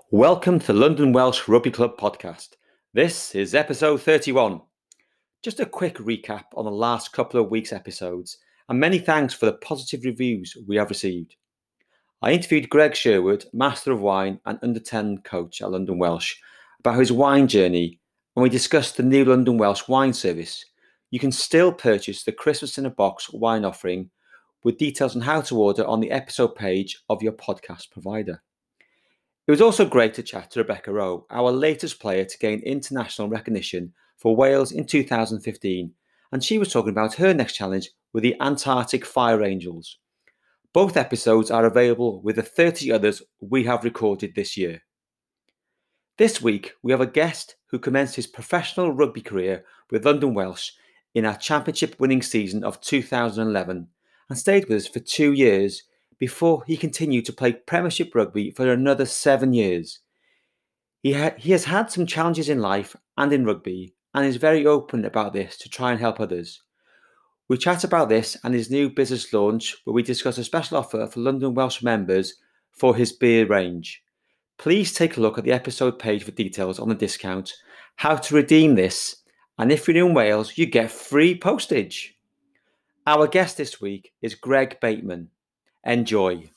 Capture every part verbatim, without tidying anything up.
Welcome to the London Welsh Rugby Club podcast. This is episode thirty-one. Just a quick recap on the last couple of weeks' episodes, and many thanks for the positive reviews we have received. I interviewed Greg Sherwood, Master of Wine and under ten coach at London Welsh, about his wine journey, and we discussed the new London Welsh wine service. You can still purchase the Christmas in a Box wine offering with details on how to order on the episode page of your podcast provider. It was also great to chat to Rebecca Rowe, our latest player to gain international recognition for Wales in two thousand fifteen, and she was talking about her next challenge with the Antarctic Fire Angels. Both episodes are available with the thirty others we have recorded this year. This week, we have a guest who commenced his professional rugby career with London Welsh in our championship winning season of two thousand eleven and stayed with us for two years before he continued to play Premiership rugby for another seven years. He, ha- he has had some challenges in life and in rugby and is very open about this to try and help others. We chat about this and his new business launch, where we discuss a special offer for London Welsh members for his beer range. Please take a look at the episode page for details on the discount, how to redeem this, and if you're in Wales, you get free postage. Our guest this week is Greg Bateman. Enjoy.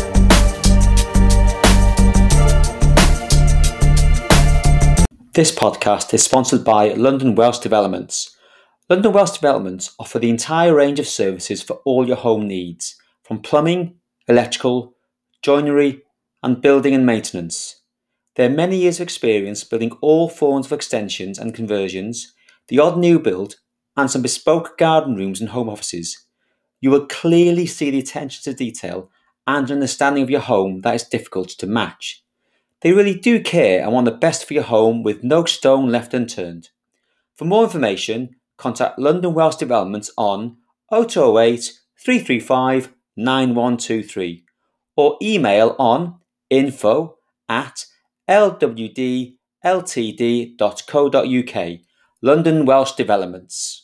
This podcast is sponsored by London Welsh Developments. London Welsh Developments offer the entire range of services for all your home needs, from plumbing, electrical, joinery, and building and maintenance. There are many years of experience building all forms of extensions and conversions, the odd new build, and some bespoke garden rooms and home offices. You will clearly see the attention to detail and understanding of your home that is difficult to match. They really do care and want the best for your home with no stone left unturned. For more information, contact London Welsh Developments on oh two oh eight, three three five, nine one two three or email on info at l w d l t d dot co dot u k. London Welsh Developments.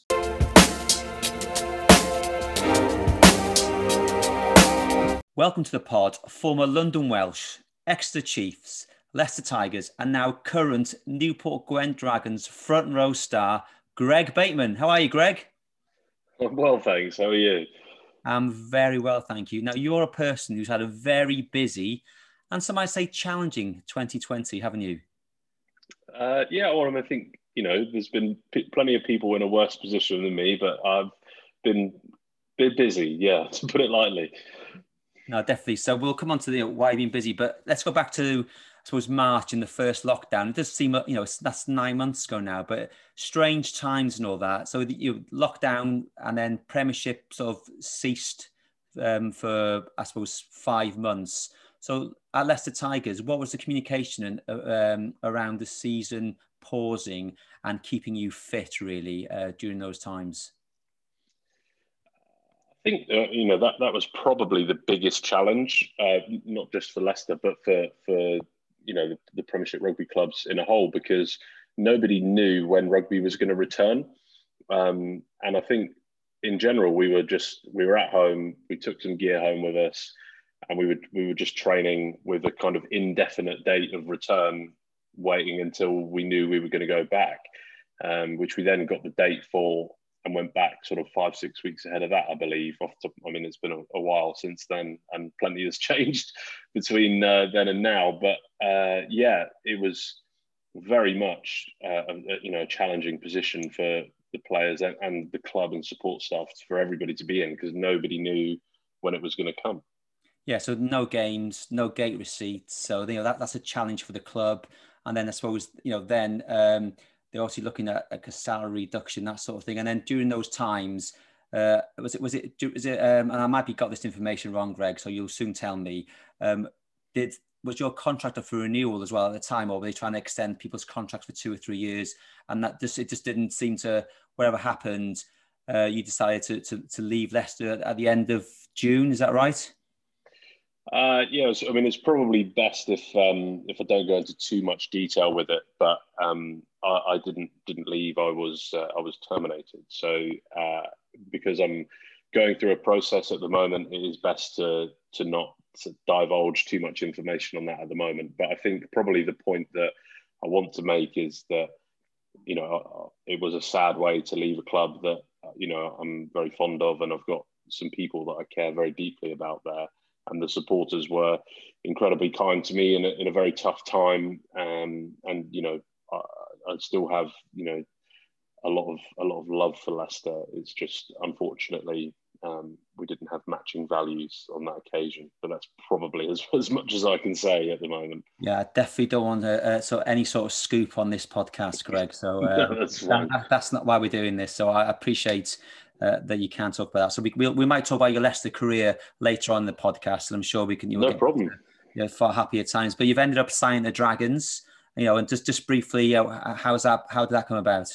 Welcome to the pod, former London Welsh, Exeter Chiefs, Leicester Tigers, and now current Newport Gwent Dragons front row star, Greg Bateman. How are you, Greg? I'm well, thanks. How are you? I'm very well, thank you. Now, you're a person who's had a very busy and some might say challenging twenty twenty, haven't you? Uh, yeah, well, I think, you know, there's been p- plenty of people in a worse position than me, but I've been a bit busy, yeah, to put it lightly. No, definitely. So we'll come on to the why you've been busy, but let's go back to, I suppose, March in the first lockdown. It does seem, you know, that's nine months ago now, but strange times and all that. So you lockdown and then Premiership sort of ceased um, for, I suppose, five months. So at Leicester Tigers, what was the communication um, around the season pausing and keeping you fit, really, uh, during those times? I think, uh, you know, that, that was probably the biggest challenge, uh, not just for Leicester, but for, for you know, the, the Premiership rugby clubs in a whole, because nobody knew when rugby was going to return. Um, and I think in general, we were just, we were at home, we took some gear home with us, and we would we were just training with a kind of indefinite date of return, waiting until we knew we were going to go back, um, which we then got the date for and went back sort of five, six weeks ahead of that, I believe. Off the, I mean, it's been a, a while since then, and plenty has changed between uh, then and now. But uh, yeah, it was very much uh, a, you know a challenging position for the players and, and the club and support staff, for everybody to be in, because nobody knew when it was going to come. Yeah, so no games, no gate receipts. So you know that that's a challenge for the club. And then I suppose you know then. Um, They're obviously looking at like a salary reduction, that sort of thing. And then during those times, uh, was it, was it, was it, um, and I might be got this information wrong, Greg, so you'll soon tell me, um, did, was your contract up for renewal as well at the time, or were they trying to extend people's contracts for two or three years? And that just, it just didn't seem to, whatever happened, uh, you decided to, to, to leave Leicester at, at the end of June. Is that right? Uh, yeah, so, I mean, it's probably best if um, if I don't go into too much detail with it. But um, I, I didn't didn't leave. I was uh, I was terminated. So uh, because I'm going through a process at the moment, it is best to to not to divulge too much information on that at the moment. But I think probably the point that I want to make is that, you know, it was a sad way to leave a club that, you know, I'm very fond of, and I've got some people that I care very deeply about there. And the supporters were incredibly kind to me in a, in a very tough time. Um, and, you know, I, I still have, you know, a lot of a lot of love for Leicester. It's just, unfortunately, um, we didn't have matching values on that occasion. But that's probably as, as much as I can say at the moment. Yeah, I definitely don't want to, uh, so any sort of scoop on this podcast, Greg. So uh, no, that's, that, that, that's not why we're doing this. So I appreciate uh, that you can talk about that. So we we'll, we might talk about your Leicester career later on in the podcast, and I'm sure we can. You'll no get problem. To, you know, far happier times. But you've ended up signing the Dragons. You know, and just just briefly, you know, how's that? How did that come about?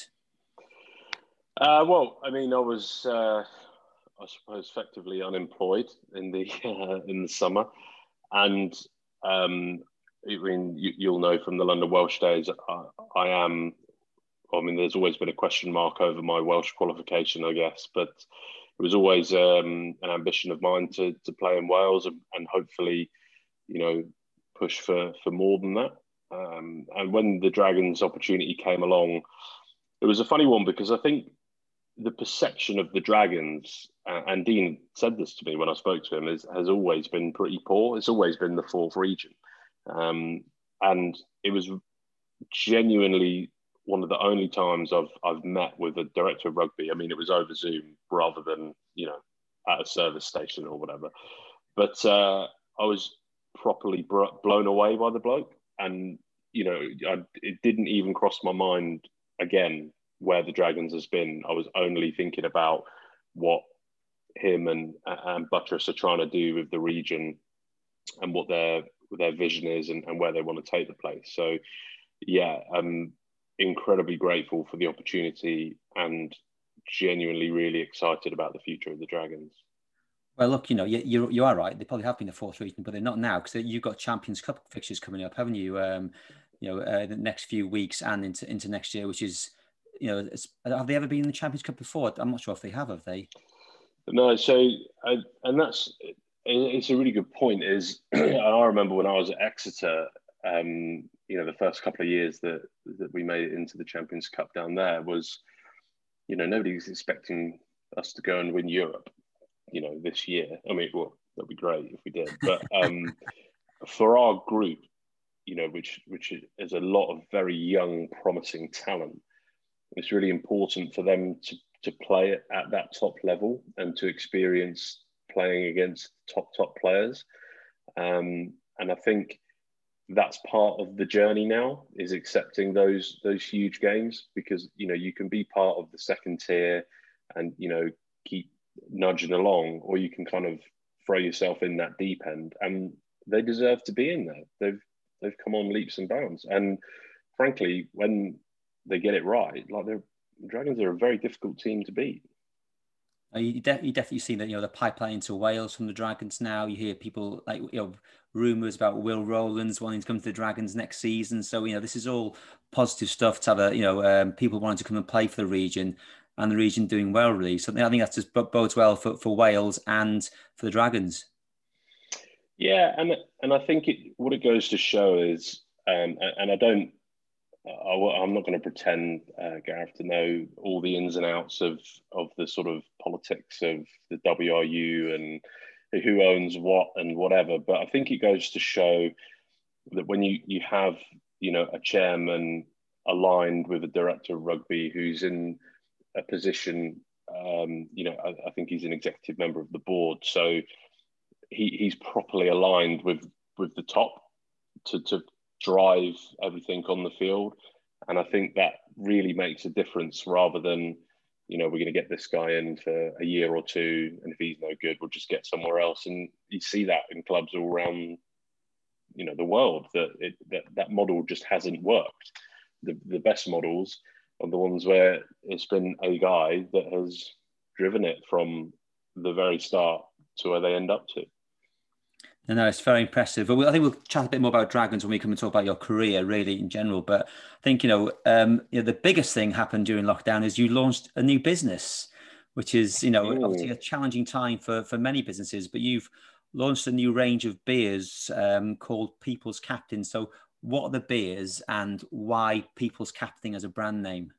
Uh, well, I mean, I was, uh, I suppose, effectively unemployed in the uh, in the summer, and um, I mean, you, you'll know from the London Welsh days, I, I am. I mean, there's always been a question mark over my Welsh qualification, I guess, but it was always um, an ambition of mine to to play in Wales and, and hopefully, you know, push for for more than that. Um, and when the Dragons opportunity came along, it was a funny one because I think the perception of the Dragons, uh, and Dean said this to me when I spoke to him, is, has always been pretty poor. It's always been the fourth region. Um, and it was genuinely one of the only times I've I've met with a director of rugby. I mean, it was over Zoom rather than, you know, at a service station or whatever. But uh, I was properly bro- blown away by the bloke. And, you know, I, it didn't even cross my mind again where the Dragons has been. I was only thinking about what him and and Buttress are trying to do with the region and what their their vision is and, and where they want to take the place. So yeah, I'm incredibly grateful for the opportunity and genuinely really excited about the future of the Dragons. Well, look, you know, you you, you are right. They probably have been the fourth region, but they're not now because you've got Champions Cup fixtures coming up, haven't you? Um, you know, uh, the next few weeks and into into next year, which is, you know, it's, have they ever been in the Champions Cup before? I'm not sure if they have. Have they? No. So, uh, and that's it's a really good point. Is I remember when I was at Exeter, um, you know, the first couple of years that that we made it into the Champions Cup down there was, you know, nobody was expecting us to go and win Europe, you know, this year. I mean, well, that'd be great if we did. But um, for our group, you know, which which is a lot of very young, promising talent, it's really important for them to to play at that top level and to experience playing against top top players. Um, and I think that's part of the journey now, is accepting those those huge games, because, you know, you can be part of the second tier and, you know, keep nudging along, or you can kind of throw yourself in that deep end, and they deserve to be in there. They've they've come on leaps and bounds, and frankly, when they get it right, like the Dragons are a very difficult team to beat. You, de- you definitely see that, you know, the pipeline into Wales from the Dragons now. You hear people like, you know, rumours about Will Rowlands wanting to come to the Dragons next season. So, you know, this is all positive stuff to have, a, you know, um, people wanting to come and play for the region, and the region doing well, really. So I think that just bodes well for, for Wales and for the Dragons. Yeah, and and I think it what it goes to show is, um, and I don't, I, I'm not going to pretend, uh, Gareth, to know all the ins and outs of of the sort of politics of the W R U and who owns what and whatever. But I think it goes to show that when you you have, you know, a chairman aligned with a director of rugby who's in a position, um, you know, I, I think he's an executive member of the board, so he he's properly aligned with with the top to to drive everything on the field. And I think that really makes a difference, rather than, you know, we're going to get this guy in for a year or two, and if he's no good, we'll just get somewhere else. And you see that in clubs all around, you know, the world, that it, that, that model just hasn't worked. The, the best models are the ones where it's been a guy that has driven it from the very start to where they end up to. No, no, it's very impressive. But I think we'll chat a bit more about Dragons when we come and talk about your career, really, in general. But I think, you know, um, you know, the biggest thing happened during lockdown is you launched a new business, which is, you know, Ooh. obviously a challenging time for for many businesses. But you've launched a new range of beers um, called People's Captain. So what are the beers and why People's Captain as a brand name?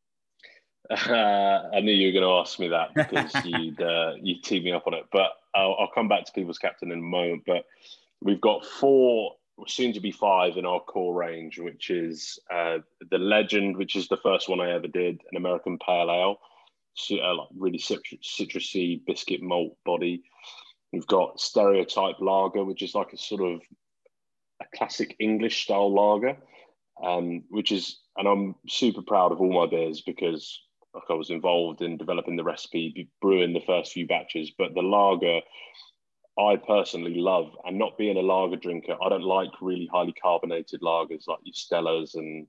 Uh, I knew you were going to ask me that because you'd uh, you teed me up on it. But I'll, I'll come back to People's Captain in a moment. But we've got four, soon to be five, in our core range, which is uh, the Legend, which is the first one I ever did, an American Pale Ale, so, uh, like really citrus, citrusy biscuit malt body. We've got Stereotype Lager, which is like a sort of a classic English style lager, um, which is, and I'm super proud of all my beers because like I was involved in developing the recipe, brewing the first few batches. But the lager, I personally love, and not being a lager drinker, I don't like really highly carbonated lagers like your Stellas and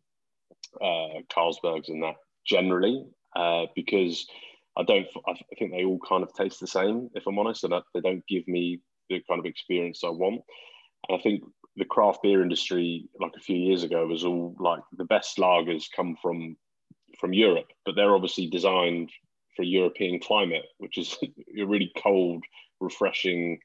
uh, Carlsbergs and that generally, uh, because I don't, I think they all kind of taste the same, if I'm honest, and they don't give me the kind of experience I want. And I think the craft beer industry, like a few years ago, was all like the best lagers come from from Europe, but they're obviously designed for European climate, which is a really cold, refreshing,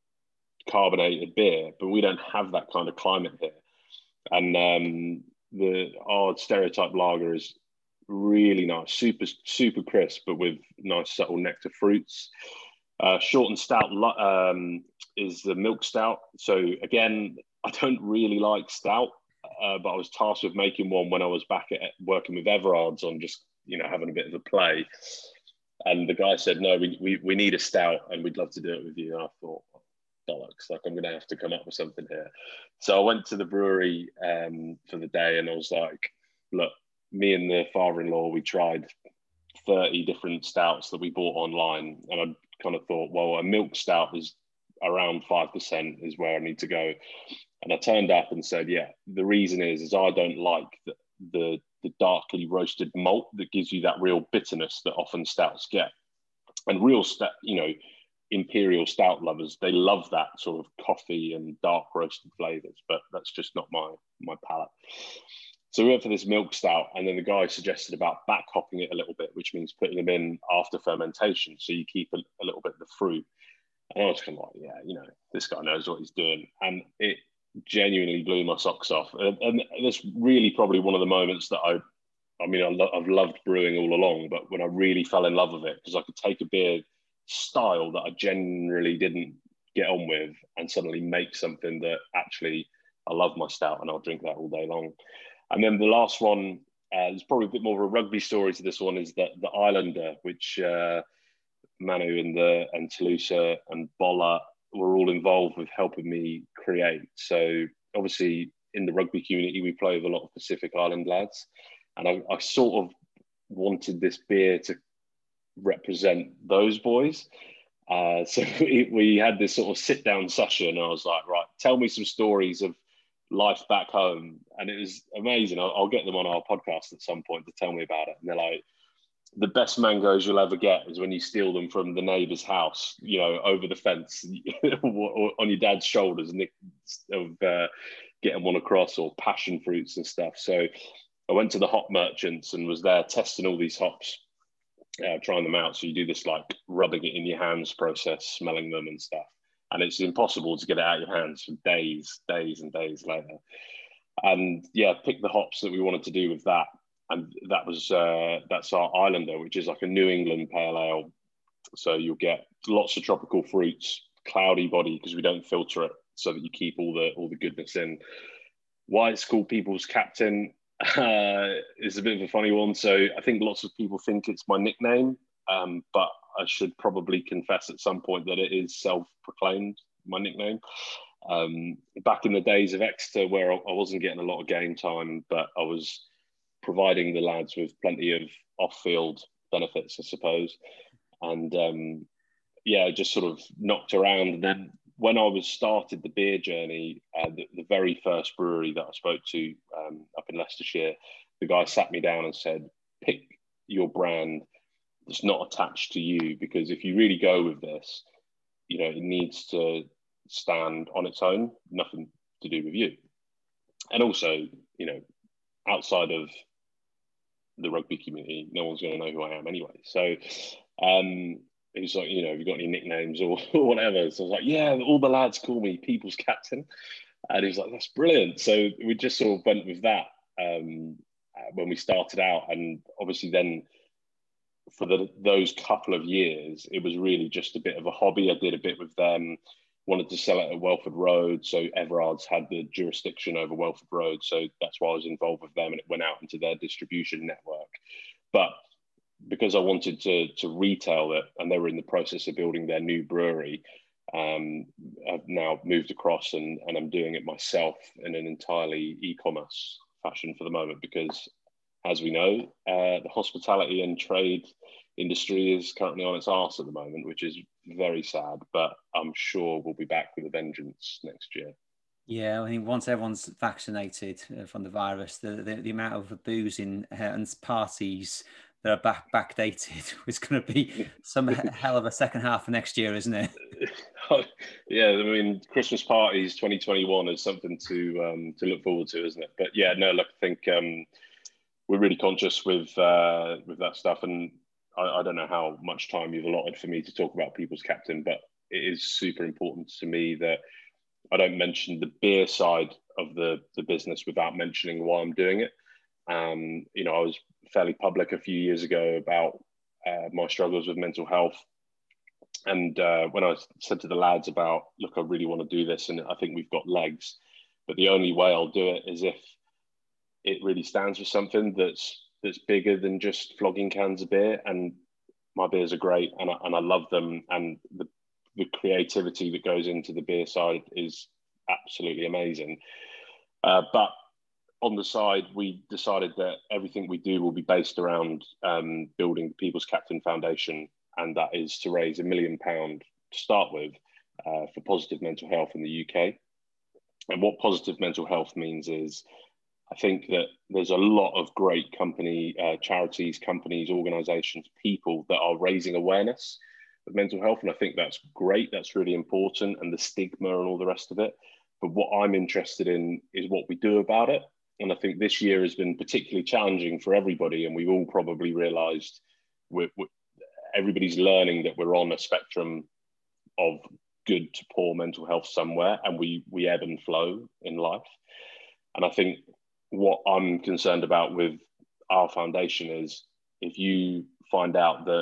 carbonated beer. But we don't have that kind of climate here. And um, the our Stereotype Lager is really nice, super super crisp, but with nice subtle nectar fruits. Uh, short and stout um, is the milk stout. So again, I don't really like stout, uh, but I was tasked with making one when I was back at working with Everard's on just, you know, having a bit of a play. And the guy said, no, we, we, we need a stout and we'd love to do it with you. And I thought, bollocks, like I'm going to have to come up with something here. So I went to the brewery um, for the day and I was like, look, me and the father-in-law, we tried thirty different stouts that we bought online. And I kind of thought, well, a milk stout is around five percent is where I need to go. And I turned up and said, yeah, the reason is, is I don't like the, the, the darkly roasted malt that gives you that real bitterness that often stouts get. And real stout, you know, imperial stout lovers, they love that sort of coffee and dark roasted flavors, but that's just not my, my palate. So we went for this milk stout, and then the guy suggested about back hopping it a little bit, which means putting them in after fermentation. So you keep a, a little bit of the fruit. And I was kind of like, yeah, you know, this guy knows what he's doing. And it genuinely blew my socks off. And, and that's really probably one of the moments that I, I mean, I lo- I've loved brewing all along, but when I really fell in love with it, because I could take a beer style that I generally didn't get on with and suddenly make something that actually I love my stout and I'll drink that all day long. And then the last one, uh, there's probably a bit more of a rugby story to this one, is that the Islander, which uh, Manu and the and Toulouse and Bolla were all involved with helping me create. So obviously in the rugby community, we play with a lot of Pacific Island lads. And I, I sort of wanted this beer to represent those boys. Uh, so we, we had this sort of sit down session and I was like, right, tell me some stories of life back home. And it was amazing. I'll, I'll get them on our podcast at some point to tell me about it. And they're like, the best mangoes you'll ever get is when you steal them from the neighbour's house, you know, over the fence or on your dad's shoulders, and of uh, getting one across, or passion fruits and stuff. So I went to the hop merchants and was there testing all these hops, uh, trying them out. So you do this like rubbing it in your hands process, smelling them and stuff. And it's impossible to get it out of your hands for days, days and days later. And yeah, picked the hops that we wanted to do with that. And that was, uh, that's our Islander, which is like a New England pale ale. So you'll get lots of tropical fruits, cloudy body, because we don't filter it, so that you keep all the all the goodness in. Why it's called People's Captain uh, is a bit of a funny one. So I think lots of people think it's my nickname, um, but I should probably confess at some point that it is self-proclaimed my nickname. Um, back in the days of Exeter, where I wasn't getting a lot of game time, but I was providing the lads with plenty of off-field benefits, I suppose. And um, yeah, just sort of knocked around. And then when I was started the beer journey, uh, the, the very first brewery that I spoke to um, up in Leicestershire, the guy sat me down and said, pick your brand that's not attached to you, because if you really go with this, you know, it needs to stand on its own, nothing to do with you. And also, you know, outside of the rugby community, no one's going to know who I am anyway. So um, he was like, you know, have you got any nicknames or, or whatever? So I was like, yeah, all the lads call me People's Captain. And he was like, that's brilliant. So we just sort of went with that um, when we started out. And obviously then for the, those couple of years, it was really just a bit of a hobby. I did a bit with them, wanted to sell it at Welford Road. So Everard's had the jurisdiction over Welford Road. So that's why I was involved with them, and it went out into their distribution network. But because I wanted to, to retail it, and they were in the process of building their new brewery, um, I've now moved across and, and I'm doing it myself in an entirely e-commerce fashion for the moment, because as we know, uh, the hospitality and trade industry is currently on its arse at the moment, which is very sad, but I'm sure we'll be back with a vengeance next year. Yeah, I think once everyone's vaccinated uh, from the virus, the, the, the amount of boozing uh, and parties that are back backdated is going to be some hell of a second half of next year, isn't it? Yeah, I mean, Christmas parties twenty twenty-one is something to um, to look forward to, isn't it? But yeah, no, look, I think um, we're really conscious with uh, with that stuff, and I, I don't know how much time you've allotted for me to talk about People's Captain, but it is super important to me that I don't mention the beer side of the the business without mentioning why I'm doing it. Um, you know, I was fairly public a few years ago about uh, my struggles with mental health. And uh, when I said to the lads about, look, I really want to do this, and I think we've got legs, but the only way I'll do it is if it really stands for something that's that's bigger than just flogging cans of beer. And my beers are great, and I, and I love them, and the the creativity that goes into the beer side is absolutely amazing. Uh, but on the side, we decided that everything we do will be based around um, building the People's Captain Foundation, and that is to raise a million pound to start with uh, for positive mental health in the U K. And what positive mental health means is, I think that there's a lot of great company, uh, charities, companies, organisations, people that are raising awareness of mental health, and I think that's great. That's really important, and the stigma and all the rest of it. But what I'm interested in is what we do about it. And I think this year has been particularly challenging for everybody, and we've all probably realised we're, we're, everybody's learning that we're on a spectrum of good to poor mental health somewhere, and we we ebb and flow in life. And I think what I'm concerned about with our foundation is, if you find out that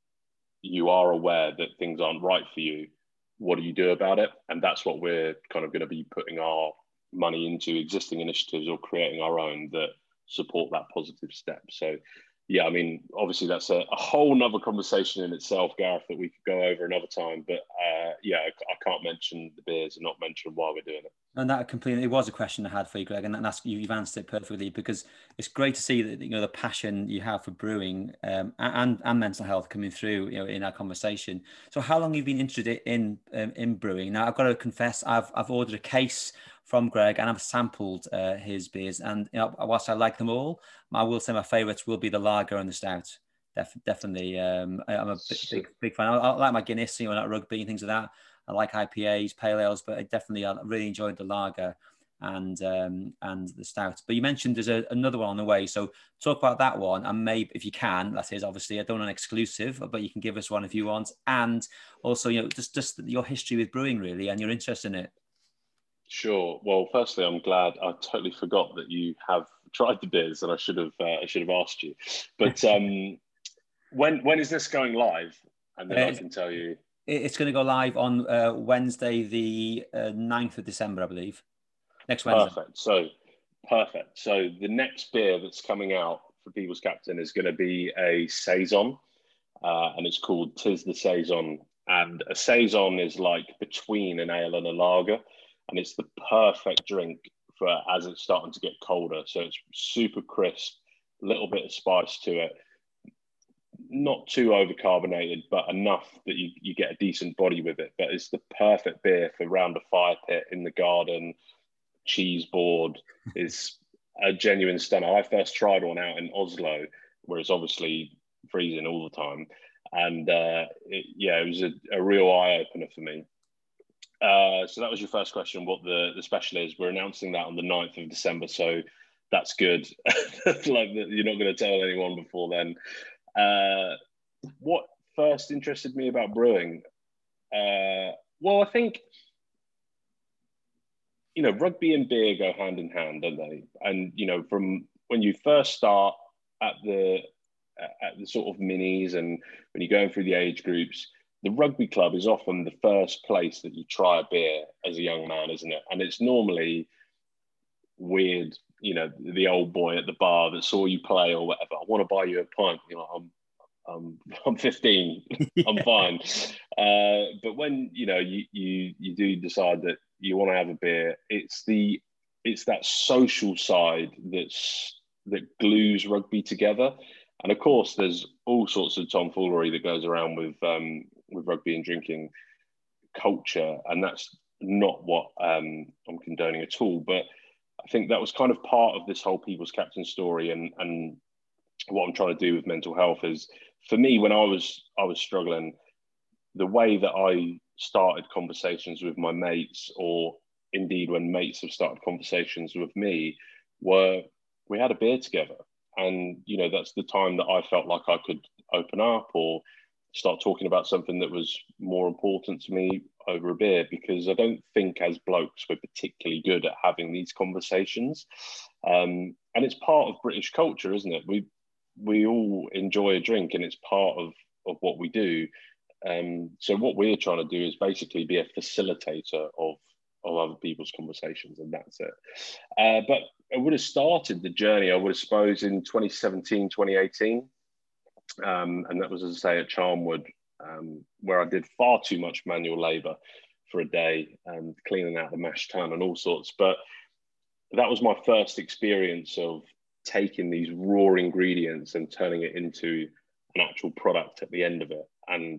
you are aware that things aren't right for you, what do you do about it? And that's what we're kind of going to be putting our money into, existing initiatives or creating our own that support that positive step. So yeah, I mean, obviously that's a, a whole nother conversation in itself, Gareth, that we could go over another time. But uh, yeah, I, I can't mention the beers and not mention why we're doing it. And that completely, it was a question I had for you, Greg, and that's, you've answered it perfectly, because it's great to see that, you know, the passion you have for brewing um, and and mental health coming through, you know, in our conversation. So how long have you been interested in um, in brewing? Now, I've got to confess, I've I've ordered a case from Greg, and I've sampled uh, his beers, and you know, whilst I like them all, I will say my favourites will be the lager and the stout. Def- definitely, um, I, I'm a big big, big fan. I, I like my Guinness, you know, like rugby and things like that. I like I P As, pale ales, but I definitely I really enjoyed the lager and um, and the stout. But you mentioned there's a, another one on the way, so talk about that one, and maybe if you can, that is obviously I don't want an exclusive, but you can give us one if you want, and also, you know, just just your history with brewing really and your interest in it. Sure. Well, firstly, I'm glad. I totally forgot that you have tried the beers, and I should have uh, I should have asked you. But um, when when is this going live? And then uh, I can tell you. It's going to go live on uh, Wednesday, the uh, ninth of December, I believe. Next Wednesday. Perfect. So, perfect. So the next beer that's coming out for People's Captain is going to be a Saison, uh, and it's called Tis the Saison. And a Saison is like between an ale and a lager, and it's the perfect drink for as it's starting to get colder. So it's super crisp, a little bit of spice to it. Not too overcarbonated, but enough that you, you get a decent body with it. But it's the perfect beer for round a fire pit in the garden. Cheese board is a genuine stunner. I first tried one out in Oslo, where it's obviously freezing all the time. And uh, it, yeah, it was a, a real eye-opener for me. Uh, so that was your first question, what the, the special is. We're announcing that on the ninth of December, so that's good. Like, you're not going to tell anyone before then. Uh, what first interested me about brewing? Uh, well, I think, you know, rugby and beer go hand in hand, don't they? And, you know, from when you first start at the at the sort of minis and when you're going through the age groups, the rugby club is often the first place that you try a beer as a young man, isn't it? And it's normally weird, you know, the old boy at the bar that saw you play or whatever. I want to buy you a pint. You know, I'm I'm I'm fifteen. I'm fine. Uh, but when you know you you you do decide that you want to have a beer, it's the it's that social side that's that glues rugby together. And of course, there's all sorts of tomfoolery that goes around with um, with rugby and drinking culture, and that's not what um, I'm condoning at all. But I think that was kind of part of this whole People's Captain story, and and what I'm trying to do with mental health is, for me, when I was I was struggling, the way that I started conversations with my mates, or indeed when mates have started conversations with me, were we had a beer together. And, you know, that's the time that I felt like I could open up or start talking about something that was more important to me over a beer, because I don't think as blokes we're particularly good at having these conversations. Um, and it's part of British culture, isn't it? We we all enjoy a drink, and it's part of, of what we do. Um, so what we're trying to do is basically be a facilitator of, of other people's conversations, and that's it. Uh, but I would have started the journey, I would have suppose, in twenty seventeen, twenty eighteen. Um, and that was, as I say, at Charnwood, um, where I did far too much manual labour for a day, and cleaning out the mash tun and all sorts. But that was my first experience of taking these raw ingredients and turning it into an actual product at the end of it. And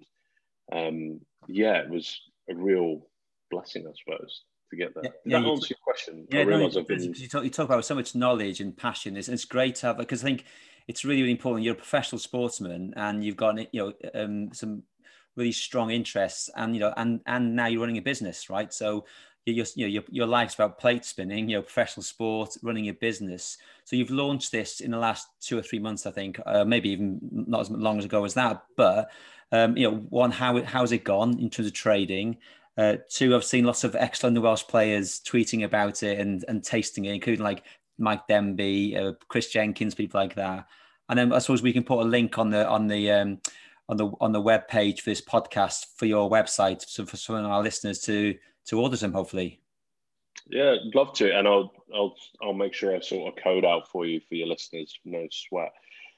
um, yeah, it was a real blessing, I suppose, to get there. Yeah, Did yeah, that you answer your question? Yeah, I no, realise I've been... you talk, you talk about so much knowledge and passion. It's, it's great to have, because I think it's really, really important. You're a professional sportsman, and you've got, you know, um, some really strong interests, and, you know, and, and now you're running a business, right? So your, you know, your, your life's about plate spinning, you know, professional sport, running a business. So you've launched this in the last two or three months, I think, uh, maybe even not as long ago as that. But, um, you know, one, how, how's it gone in terms of trading? Uh, two, I've seen lots of ex-London Welsh players tweeting about it and, and tasting it, including like Mike Denby, uh, Chris Jenkins, people like that. And then I suppose we can put a link on the on the um, on the on the web page for this podcast for your website, so for some of our listeners to to order them, hopefully. Yeah, I'd love to, and I'll I'll I'll make sure I sort a code out for you for your listeners. No sweat.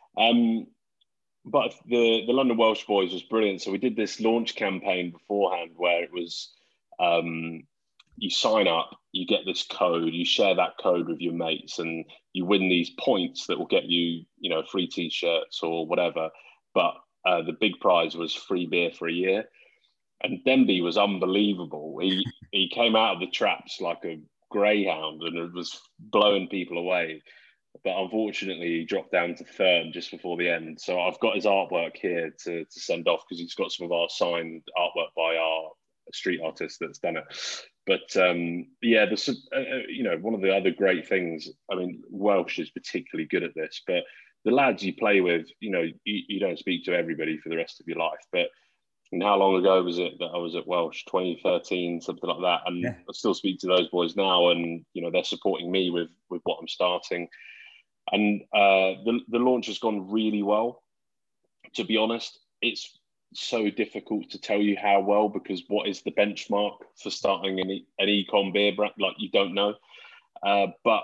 Um, But the, the London Welsh Boys was brilliant. So we did this launch campaign beforehand where it was, um, you sign up, you get this code, you share that code with your mates, and you win these points that will get you, you know, free T-shirts or whatever. But uh, the big prize was free beer for a year. And Denby was unbelievable. He he came out of the traps like a greyhound and was blowing people away. But unfortunately, he dropped down to third just before the end. So I've got his artwork here to, to send off, because he's got some of our signed artwork by our street artist that's done it. But um, yeah, the, uh, you know, one of the other great things, I mean, Welsh is particularly good at this, but the lads you play with, you know, you, you don't speak to everybody for the rest of your life. But and how long ago was it that I was at Welsh? twenty thirteen, something like that. And yeah. I still speak to those boys now, and, you know, they're supporting me with, with what I'm starting. And uh, the, the launch has gone really well. To be honest, it's so difficult to tell you how well, because what is the benchmark for starting an, e- an e-com beer brand? Like, you don't know. Uh, but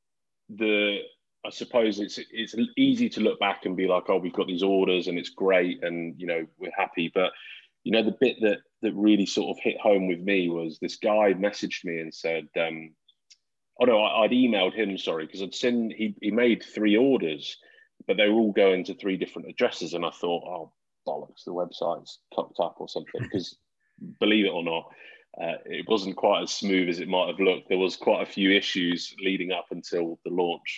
the I suppose it's it's easy to look back and be like, oh, we've got these orders and it's great, and, you know, we're happy. But, you know, the bit that that really sort of hit home with me was this guy messaged me and said, um, oh no, I'd emailed him, sorry, because I'd seen he he made three orders, but they were all going to three different addresses, and I thought, oh bollocks, the website's cocked up or something. Because believe it or not, uh, it wasn't quite as smooth as it might have looked. There was quite a few issues leading up until the launch.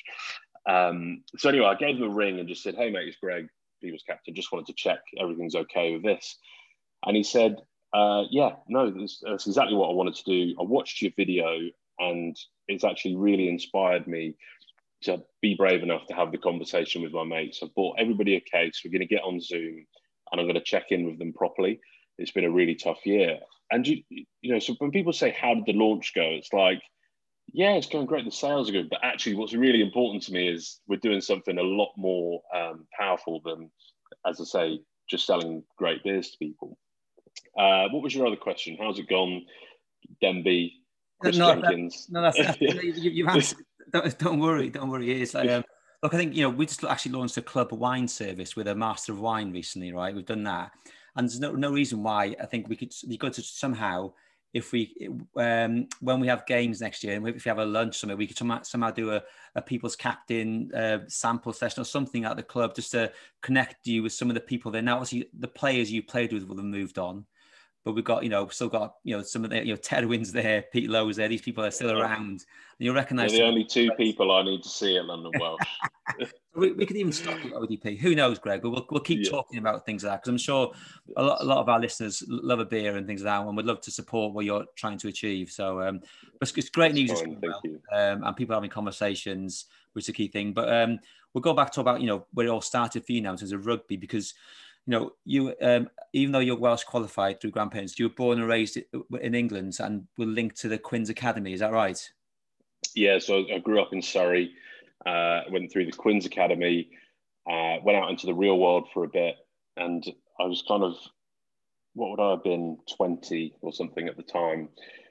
Um, so anyway, I gave him a ring and just said, hey mate, it's Greg, People's Captain. Just wanted to check everything's okay with this. And he said, uh, yeah, no, this, that's exactly what I wanted to do. I watched your video, and it's actually really inspired me to be brave enough to have the conversation with my mates. I bought everybody a case. We're going to get on Zoom. and I'm going to check in with them properly. It's been a really tough year. And, you, you know, so when people say, how did the launch go? It's like, yeah, it's going great. The sales are good. But actually, what's really important to me is we're doing something a lot more um, powerful than, as I say, just selling great beers to people. Uh, what was your other question? How's it gone, Denby, Chris no, Jenkins? That, no, that's, that's you, you've answered. Don't, don't worry, don't worry. It's like, um, look, I think, you know, we just actually launched a club wine service with a master of wine recently, right? We've done that. And there's no, no reason why I think we could, we could somehow, if we, um, when we have games next year, and if we have a lunch somewhere, we could somehow, somehow do a, a people's captain uh, sample session or something at the club, just to connect you with some of the people there. Now, obviously, the players you played with will have moved on, but we've got, you know, still got, you know, some of the, you know, Terwin's there, Pete Lowe's there. These people are still around. And you'll recognise. They're the only two people I need to see at London Welsh. we, we could even stop with O D P. Who knows, Greg? But we'll, we'll keep yeah. talking about things like that, because I'm sure a lot, a lot of our listeners love a beer and things like that, and would love to support what you're trying to achieve. So um, it's, it's great news. Fine, thank well, you. Um, and people having conversations, which is the key thing. But um, we'll go back to about, you know, where it all started for you now in terms of rugby, because, you know, you um, even though you're Welsh qualified through grandparents, you were born and raised in England and were linked to the Quins Academy. Is that right? Yeah, so I grew up in Surrey, uh, went through the Quins Academy, uh, went out into the real world for a bit, and I was kind of, what would I have been, twenty or something at the time,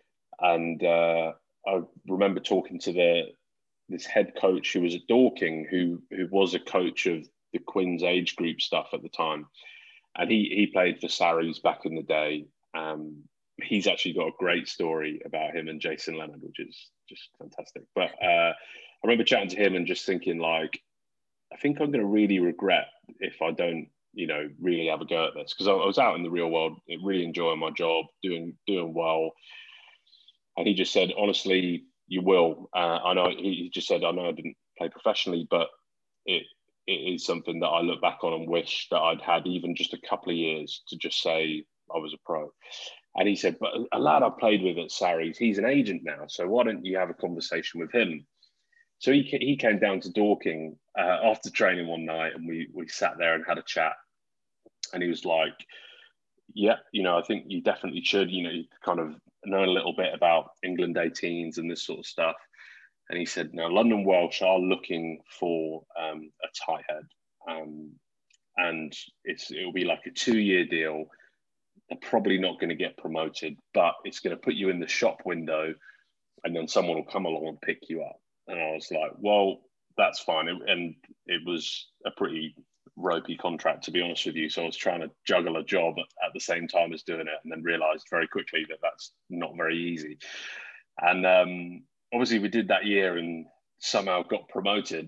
and uh, I remember talking to the this head coach who was at Dorking, who who was a coach of the Quins age group stuff at the time, and he he played for Sarries back in the day. Um, he's actually got a great story about him and Jason Leonard, which is just fantastic. But uh, I remember chatting to him and just thinking, like, I think I'm going to really regret if I don't, you know, really have a go at this, because I, I was out in the real world, really enjoying my job, doing doing well. And he just said, honestly, you will. Uh, I know he just said, I know I didn't play professionally, but it it is something that I look back on and wish that I'd had even just a couple of years to just say I was a pro. And he said, but a lad I played with at Sarries, he's an agent now, so why don't you have a conversation with him? So he he came down to Dorking uh, after training one night, and we we sat there and had a chat. And he was like, yeah, you know, I think you definitely should, you know, you kind of know a little bit about England eighteens and this sort of stuff. And he said, now, London Welsh are looking for um, a tight head. Um, and it's it'll be like a two-year deal. They're probably not going to get promoted, but it's going to put you in the shop window, and then someone will come along and pick you up. And I was like, well, that's fine. And it was a pretty ropey contract, to be honest with you. So I was trying to juggle a job at the same time as doing it, and then realized very quickly that that's not very easy. And um, obviously we did that year and somehow got promoted.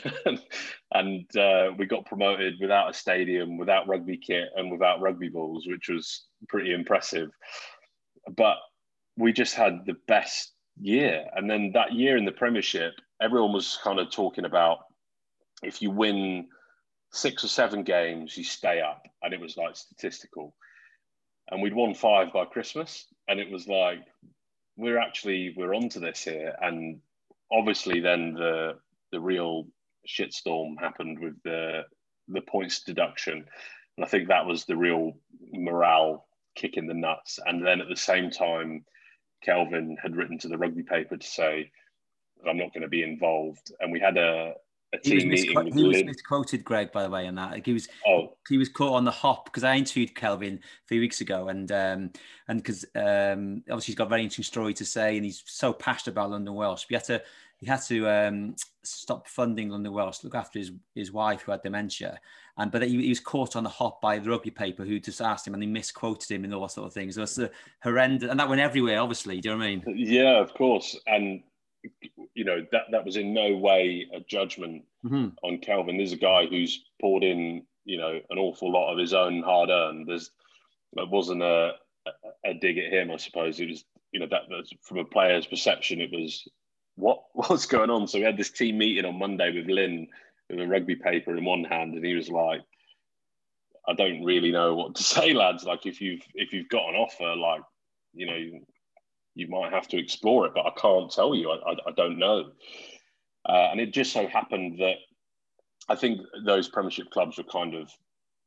and uh, we got promoted without a stadium, without rugby kit, and without rugby balls, which was pretty impressive. But we just had the best year. And then that year in the Premiership, everyone was kind of talking about, if you win six or seven games, you stay up. And it was like statistical. And we'd won five by Christmas. And it was like, we're actually, we're onto this here. And obviously then the the real shitstorm happened with the the points deduction. And I think that was the real morale kick in the nuts. And then at the same time, Kelvin had written to the rugby paper to say, I'm not going to be involved. And we had a, a team meeting with He was Lynn. misquoted, Greg, by the way, on that. Like he was oh. he was caught on the hop, because I interviewed Kelvin a few weeks ago, and um, and because um, obviously he's got a very interesting story to say, and he's so passionate about London Welsh. We had to he had to um, stop funding London Welsh, look after his his wife who had dementia, and but he, he was caught on the hop by the rugby paper, who just asked him, and they misquoted him and all that sort of things. So it's a horrendous, and that went everywhere, obviously. Do you know what I mean? Yeah, of course. And you know, that that was in no way a judgment mm-hmm. on Kelvin. There's a guy who's poured in, you know, an awful lot of his own hard earned. There's it wasn't a a dig at him, I suppose. It was, you know, that, that from a player's perception, it was what what's going on. So we had this team meeting on Monday with Lynn with a rugby paper in one hand, and he was like, I don't really know what to say, lads. Like, if you've if you've got an offer, like, you know, you, you might have to explore it, but I can't tell you. I, I, I don't know. Uh, and it just so happened that I think those Premiership clubs were kind of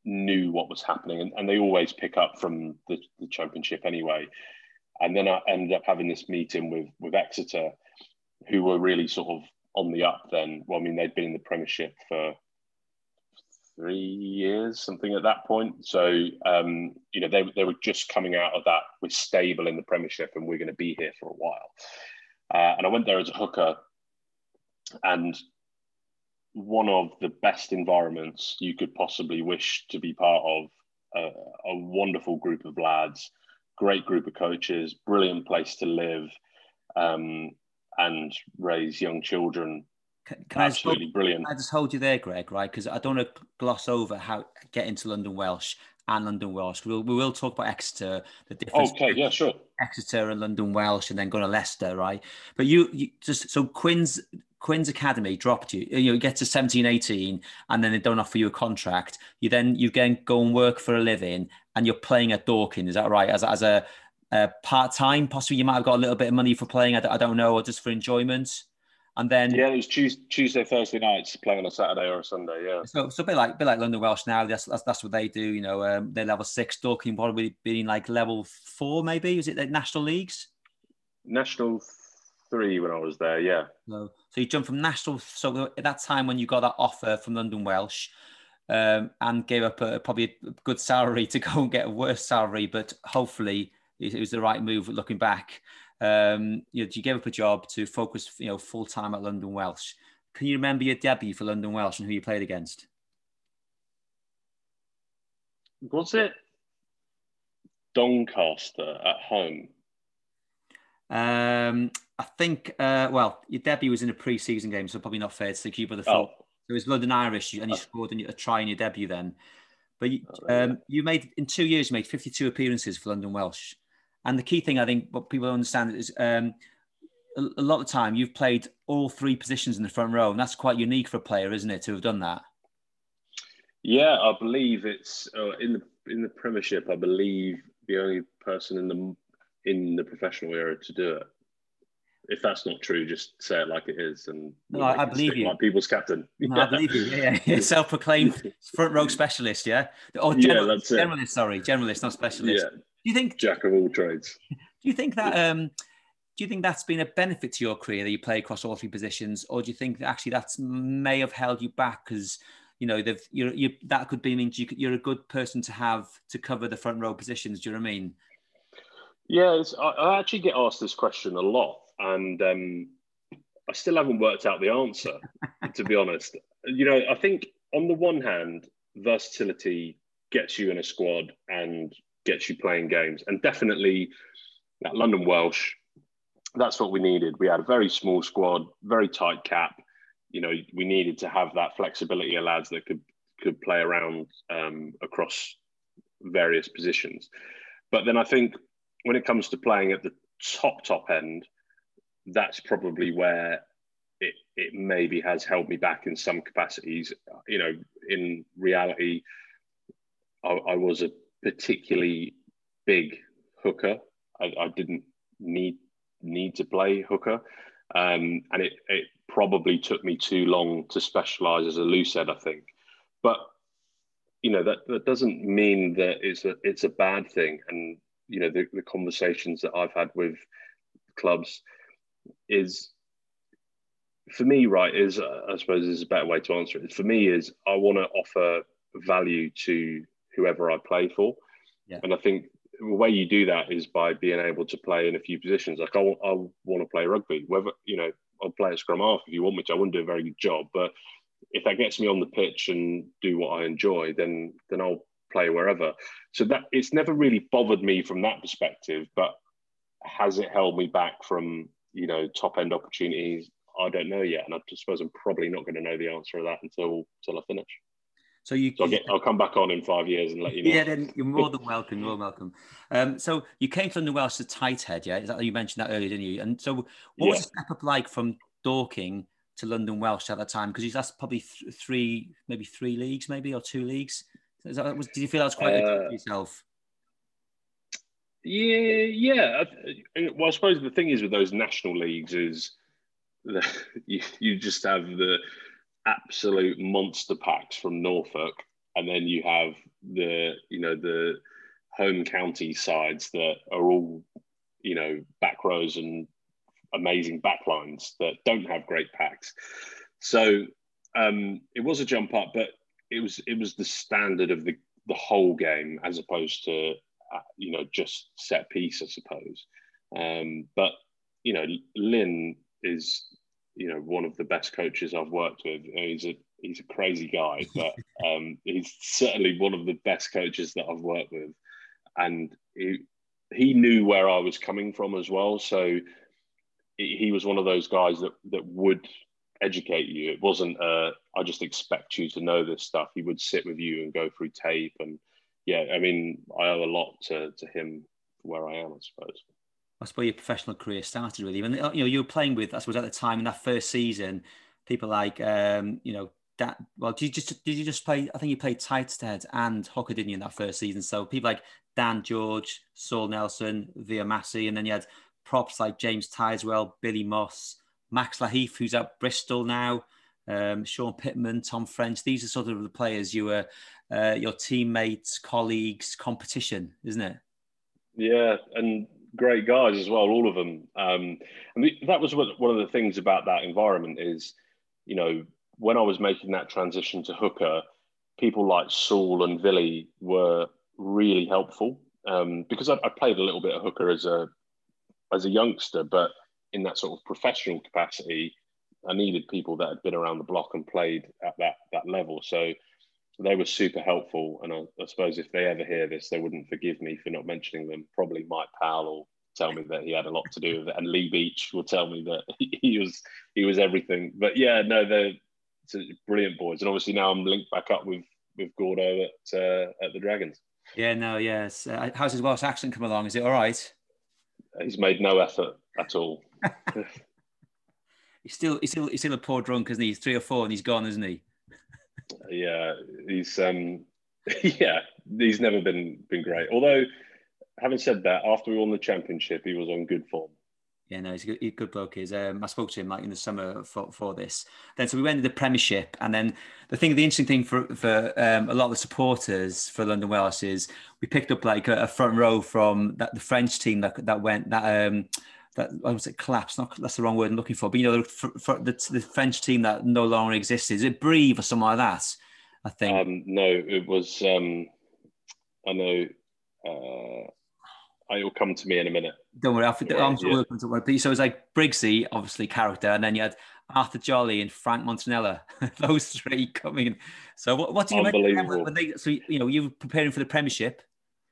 knew what was happening, and, and they always pick up from the, the Championship anyway. And then I ended up having this meeting with with Exeter, who were really sort of on the up then. Well, I mean, they'd been in the Premiership for three years, something at that point. So, um, you know, they, they were just coming out of that. We're stable in the Premiership and we're going to be here for a while. Uh, and I went there as a hooker, and one of the best environments you could possibly wish to be part of. Uh, a wonderful group of lads, great group of coaches, brilliant place to live, um, and raise young children. Can, can Absolutely I just, brilliant. Can I just hold you there, Greg, right? Because I don't want to gloss over how getting to London Welsh and London Welsh. We'll, we will talk about Exeter, the difference. Okay, yeah, sure. Exeter and London Welsh, and then go to Leicester, right? But you, you just, so Quinn's, Quinn's Academy dropped you. You know, you get to seventeen, eighteen, and then they don't offer you a contract. You then, you then go and work for a living, and you're playing at Dorking, is that right? As, as a, a part-time, possibly you might have got a little bit of money for playing, I, I don't know, or just for enjoyment. And then yeah, it was Tuesday, Tuesday, Thursday nights, playing on a Saturday or a Sunday. Yeah. So, so a bit like, a bit like London Welsh now. That's that's, that's what they do. You know, um, they're level six. Dorking probably being like level four, maybe. Is it the national leagues? National three when I was there. Yeah. No. So you jumped from national. So at that time when you got that offer from London Welsh, um, and gave up a, probably a good salary to go and get a worse salary, but hopefully it, it was the right move. Looking back. Um, you know, you gave up a job to focus, you know, full time at London Welsh. Can you remember your debut for London Welsh and who you played against? Was it Doncaster at home? Um, I think. Uh, well, your debut was in a pre-season game, so probably not fair to say you by the fault. Oh. It was London Irish, and you scored a try in your debut then. But you, oh, um, you made in two years, you made fifty-two appearances for London Welsh. And the key thing, I think, what people don't understand is um, a, a lot of the time you've played all three positions in the front row, and that's quite unique for a player, isn't it, to have done that? Yeah, I believe it's uh, in the in the Premiership. I believe the only person in the in the professional era to do it. If that's not true, just say it like it is, and no, I, I believe you. Like people's captain. No, yeah. I believe you. Yeah, yeah. Self-proclaimed front row specialist. Yeah, or generalist, yeah, that's it. Generalist, sorry, generalist, not specialist. Yeah. Do you think jack of all trades? Do you think that? Um, do you think that's been a benefit to your career that you play across all three positions, or do you think that actually that may have held you back because you know they've you're, you that could be means you could, you're a good person to have to cover the front row positions? Do you know what I mean? Yeah, it's, I, I actually get asked this question a lot, and um, I still haven't worked out the answer. To be honest, you know, I think on the one hand, versatility gets you in a squad and gets you playing games, and definitely at London Welsh, that's what we needed. We had a very small squad, very tight cap. You know, we needed to have that flexibility of lads that could could play around um, across various positions. But then I think when it comes to playing at the top top end, that's probably where it it maybe has held me back in some capacities. You know, in reality, I, I was a particularly big hooker. I, I didn't need need to play hooker, um, and it, it probably took me too long to specialise as a loose head, I think. But you know that, that doesn't mean that it's a it's a bad thing. And you know the, the conversations that I've had with clubs is, for me, right, is uh, I suppose is a better way to answer it. For me, is I want to offer value to whoever I play for. Yeah. And I think the way you do that is by being able to play in a few positions. Like I, I want to play rugby, whether, you know, I'll play at scrum half if you want me to. I wouldn't do a very good job, but if that gets me on the pitch and do what I enjoy, then then I'll play wherever. So that it's never really bothered me from that perspective, but has it held me back from, you know, top end opportunities? I don't know yet. And I suppose I'm probably not going to know the answer to that until, until I finish. So you, so I'll, get, I'll come back on in five years and let you know. Yeah, then you're more than welcome. You're more welcome. Um, so you came to London Welsh as a tight head, yeah? Is that, you mentioned that earlier, didn't you? And so what yeah. was the step up like from Dorking to London Welsh at that time? Because that's probably th- three, maybe three leagues, maybe, or two leagues. Is that, was, did you feel that was quite uh, good for yourself? Yeah, yeah. Well, I suppose the thing is with those national leagues is that you, you just have the absolute monster packs from Norfolk, and then you have the you know the home county sides that are all you know back rows and amazing backlines that don't have great packs. So um, it was a jump up, but it was it was the standard of the the whole game as opposed to uh, you know just set piece, I suppose. Um, but you know, Lynn is you know one of the best coaches I've worked with. You know, he's a he's a crazy guy, but um, he's certainly one of the best coaches that I've worked with, and he he knew where I was coming from as well. So he was one of those guys that that would educate you. It wasn't uh, I just expect you to know this stuff. He would sit with you and go through tape, and yeah, I mean, I owe a lot to to him for where I am, I suppose. I suppose your professional career started with you, and you know you were playing with, I suppose, at the time in that first season, people like um, you know that. Well, did you just did you just play? I think you played Tightstead and Hooker, didn't you, in that first season? So people like Dan George, Saul Nelson, Via Massey, and then you had props like James Tideswell, Billy Moss, Max Laheath, who's at Bristol now, um, Sean Pittman, Tom French. These are sort of the players you were, uh, your teammates, colleagues, competition, isn't it? Yeah, and great guys as well, all of them. Um, I mean, that was what, one of the things about that environment is, you know, when I was making that transition to hooker, people like Saul and Villy were really helpful um, because I, I played a little bit of hooker as a as a youngster, but in that sort of professional capacity, I needed people that had been around the block and played at that that level. So they were super helpful. And I, I suppose if they ever hear this, they wouldn't forgive me for not mentioning them. Probably Mike Powell will tell me that he had a lot to do with it, and Lee Beach will tell me that he was he was everything. But yeah, no, they're brilliant boys, and obviously now I'm linked back up with with Gordo at uh, at the Dragons. Yeah, no, yes. Uh, how's his Welsh accent come along? Is it all right? He's made no effort at all. he's still he's still he's still a poor drunk, isn't he? He's three or four and he's gone, isn't he? Yeah, he's um yeah, he's never been been great. Although, having said that, after we won the championship, he was on good form. Yeah, no, he's a good, he's a good bloke. Is um, I spoke to him like in the summer for, for this. Then so we went to the Premiership, and then the thing, the interesting thing for for um, a lot of the supporters for London Welsh is we picked up like a, a front row from that the French team that that went that um that I was it collapsed. Not that's the wrong word I'm looking for, but you know for, for the the French team that no longer exists. Is it Brive or something like that? I think. Um, no, it was. Um, I know. Uh, it will come to me in a minute. Don't worry, I'll, Right, I'm yeah. working to work. So it was like Briggsy, obviously character, and then you had Arthur Jolly and Frank Montanella. Those three coming in. So what, what did you make of them when they? So you know you were preparing for the Premiership,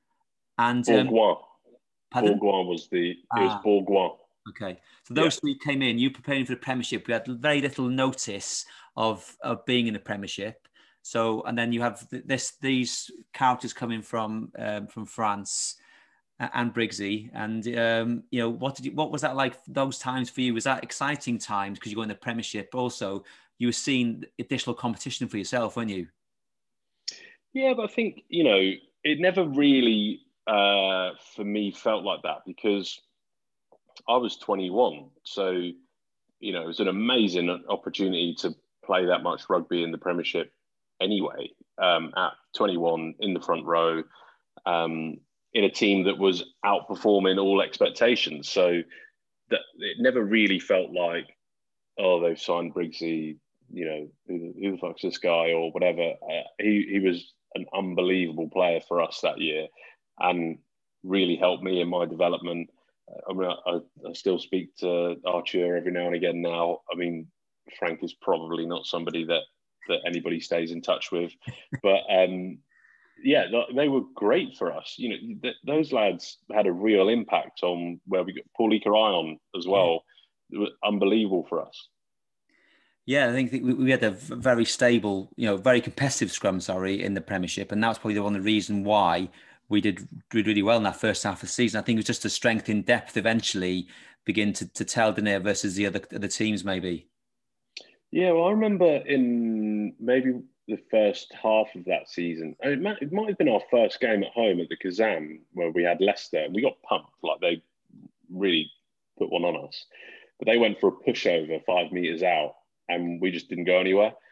and um, Bourgoin. Pardon? Bourgoin was the. It Ah. was Bourgoin. Okay, so those Yeah. three came in. You preparing for the Premiership. We had very little notice of of being in the Premiership. So and then you have th- this these characters coming from um, from France. And Briggsy, and um, you know, what did you, what was that like? Those times for you, was that exciting times because you go in the Premiership? Also, you were seeing additional competition for yourself, weren't you? Yeah, but I think you know it never really uh, for me felt like that because I was twenty-one, so you know it was an amazing opportunity to play that much rugby in the Premiership. Anyway, um, at twenty-one in the front row. Um, in a team that was outperforming all expectations. So that it never really felt like, oh, they've signed Briggsy, you know, who, who the fuck's this guy or whatever. Uh, he, he was an unbelievable player for us that year and really helped me in my development. I mean, I, I still speak to Archer every now and again now. I mean, Frank is probably not somebody that, that anybody stays in touch with, but um, yeah, they were great for us. You know, th- those lads had a real impact on where we got Paul Ion as well. It was unbelievable for us. Yeah, I think we we had a very stable, you know, very competitive scrum, sorry, in the Premiership, and that was probably the one of the reason why we did, did really well in that first half of the season. I think it was just the strength in depth eventually begin to, to tell, didn't it, versus the other other teams maybe. Yeah, well, I remember in maybe the first half of that season, it might, it might have been our first game at home at the Kazam where we had Leicester. We got pumped, like they really put one on us. But they went for a pushover five metres out and we just didn't go anywhere.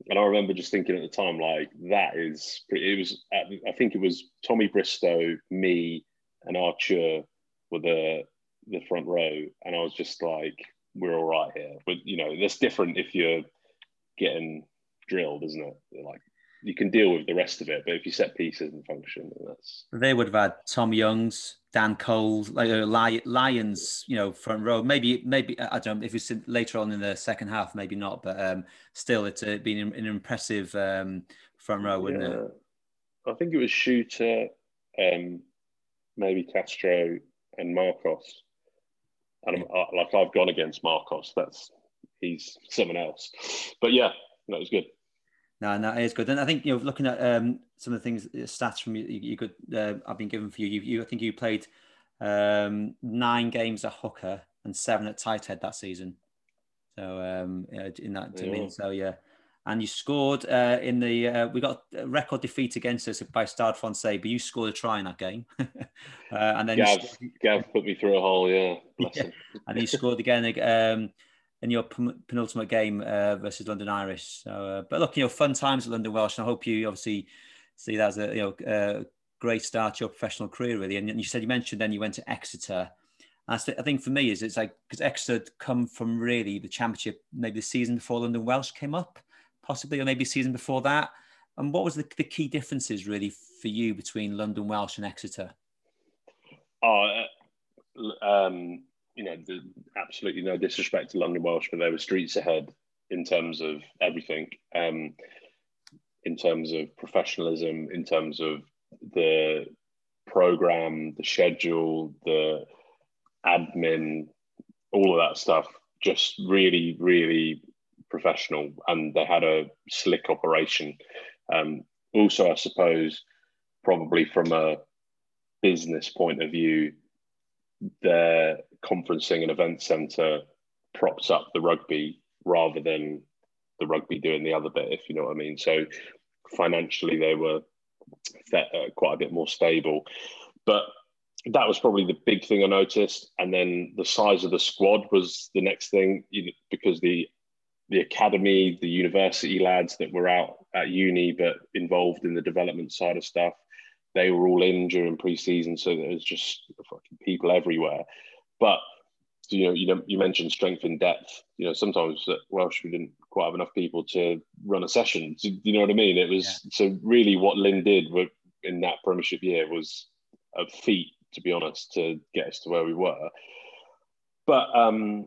And I remember just thinking at the time, like, that is pretty, it was, I think it was Tommy Bristow, me, and Archer were the, the front row. And I was just like, we're all right here. But, you know, that's different if you're getting drilled, isn't it? Like, you can deal with the rest of it, but if you set pieces and function, that's... They would have had Tom Youngs, Dan Cole, like uh, Lions, you know, front row. Maybe, maybe I don't know if it's later on in the second half, maybe not, but um, still, it's uh, been an, an impressive um, front row, wouldn't yeah. it? I think it was Shooter, um, maybe Castro, and Marcos. And I'm, I, like I've gone against Marcos. That's he's someone else. But yeah, that was good. No, no, it is good. And I think, you know, looking at um, some of the things, stats from you, you could, uh, I've been given for you. You, you I think you played um, nine games at hooker and seven at tight head that season. So um, in that, to yeah. me, so yeah. And you scored uh, in the, uh, we got a record defeat against us by Stade Francais, but you scored a try in that game. uh, and then Gav, scored, Gav put me through a hole, yeah. yeah. And you scored again um, in your penultimate game uh, versus London Irish. So, uh, but look, you know, fun times at London Welsh, and I hope you obviously see that as a, you know, uh, great start to your professional career, really. And you said, you mentioned then you went to Exeter. I think for me is it's like, because Exeter had come from really the championship, maybe the season before London Welsh came up, possibly, or maybe season before that. And what was the, the key differences really for you between London Welsh and Exeter? Oh, uh, um, you know, the, absolutely no disrespect to London Welsh, but they were streets ahead in terms of everything, um, in terms of professionalism, in terms of the program, the schedule, the admin, all of that stuff, just really, really professional, and they had a slick operation. Um, also, I suppose, probably from a business point of view, their conferencing and event centre props up the rugby rather than the rugby doing the other bit, if you know what I mean. So financially, they were quite a bit more stable. But that was probably the big thing I noticed. And then the size of the squad was the next thing, you know, because the the academy, the university lads that were out at uni but involved in the development side of stuff, they were all in during pre-season, so there was just fucking people everywhere. But you know, you know, you mentioned strength in depth. You know, sometimes at Welsh we didn't quite have enough people to run a session. Do you know what I mean? It was yeah. So really what Lynn did in that Premiership year was a feat, to be honest, to get us to where we were. But um,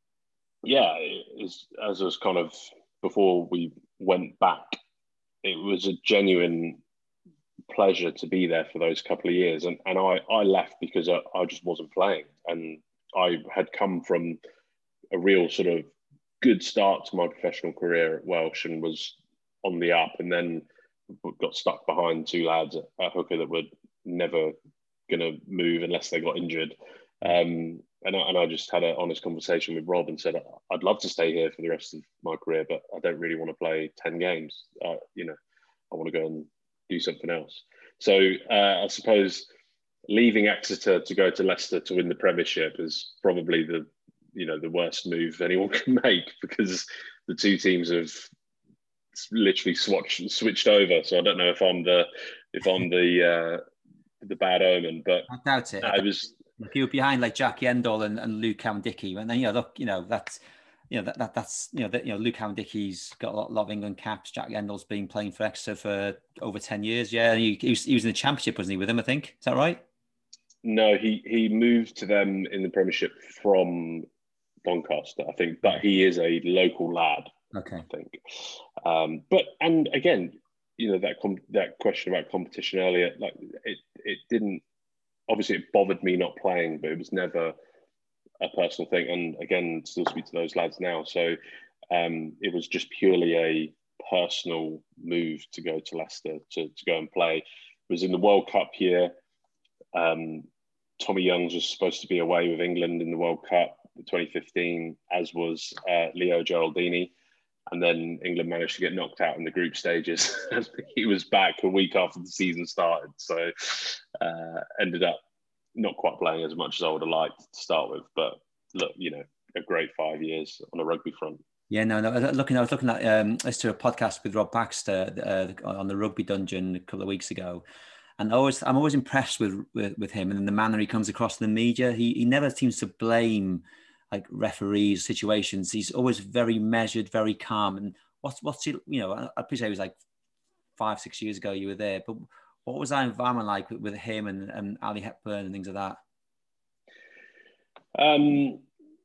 yeah, it was, as I was kind of before we went back, it was a genuine pleasure to be there for those couple of years. And, and I, I left because I, I just wasn't playing. And I had come from a real sort of good start to my professional career at Welsh and was on the up, and then got stuck behind two lads at, at hooker that were never going to move unless they got injured. Um, and, I, and I just had an honest conversation with Rob and said, I'd love to stay here for the rest of my career, but I don't really want to play ten games. Uh, you know, I want to go and do something else. So uh, I suppose leaving Exeter to go to Leicester to win the Premiership is probably the, you know, the worst move anyone can make, because the two teams have literally swatched, switched over. So I don't know if I'm the if I'm the uh, the bad omen, but I doubt it. I, I was. Like you were behind like Jackie Endall and, and Luke Cowan-Dickie, and then you know, look, you know that's you know that, that that's you know that you know Luke Cowan-Dickie's got a lot, lot of England caps. Jackie Endall's been playing for Exeter for over ten years. Yeah, he, he, was, he was in the Championship, wasn't he, with them? I think, is that right? No, he he moved to them in the Premiership from Doncaster, I think, but he is a local lad. Okay, I think. Um, but and again, you know that com- that question about competition earlier, like it it didn't. Obviously, it bothered me not playing, but it was never a personal thing. And again, still speak to those lads now. So um, it was just purely a personal move to go to Leicester to, to go and play. It was in the World Cup year. Um, Tommy Youngs was supposed to be away with England in the World Cup twenty fifteen, as was uh, Leo Geraldini. And then England managed to get knocked out in the group stages. He was back a week after the season started. So uh, ended up not quite playing as much as I would have liked to start with. But look, you know, a great five years on a rugby front. Yeah, no, no. I was looking, I was looking at um, listening to a podcast with Rob Baxter uh, on the Rugby Dungeon a couple of weeks ago, and I always, I'm always impressed with, with with him and the manner he comes across in the media. He he never seems to blame like referees, situations. He's always very measured, very calm. And what's what's he, you know, I appreciate it was like five, six years ago you were there, but what was that environment like with, with him and, and Ali Hepburn and things like that? Um,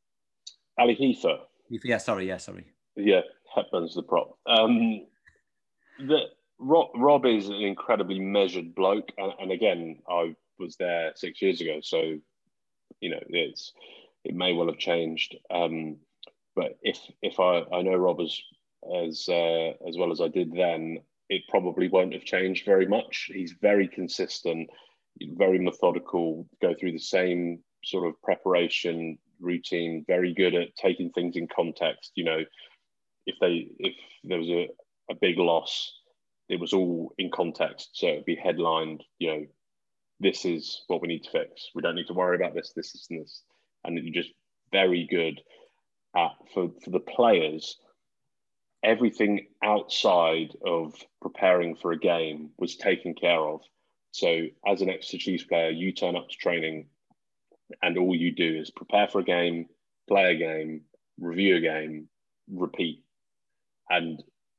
Ali Heifer. Yeah, sorry, yeah, sorry. Yeah, Hepburn's the prop. Um, the Rob, Rob is an incredibly measured bloke, and, and again, I was there six years ago, so you know it's it may well have changed. Um, but if if I, I know Rob as as uh, as well as I did then, it probably won't have changed very much. He's very consistent, very methodical, go through the same sort of preparation routine, very good at taking things in context. You know, if they if there was a, a big loss, it was all in context. So it'd be headlined, you know, this is what we need to fix. We don't need to worry about this, this, this, and this. And you're just very good at, for, for the players, everything outside of preparing for a game was taken care of. So as an Exeter Chiefs player, you turn up to training and all you do is prepare for a game, play a game, review a game, repeat. And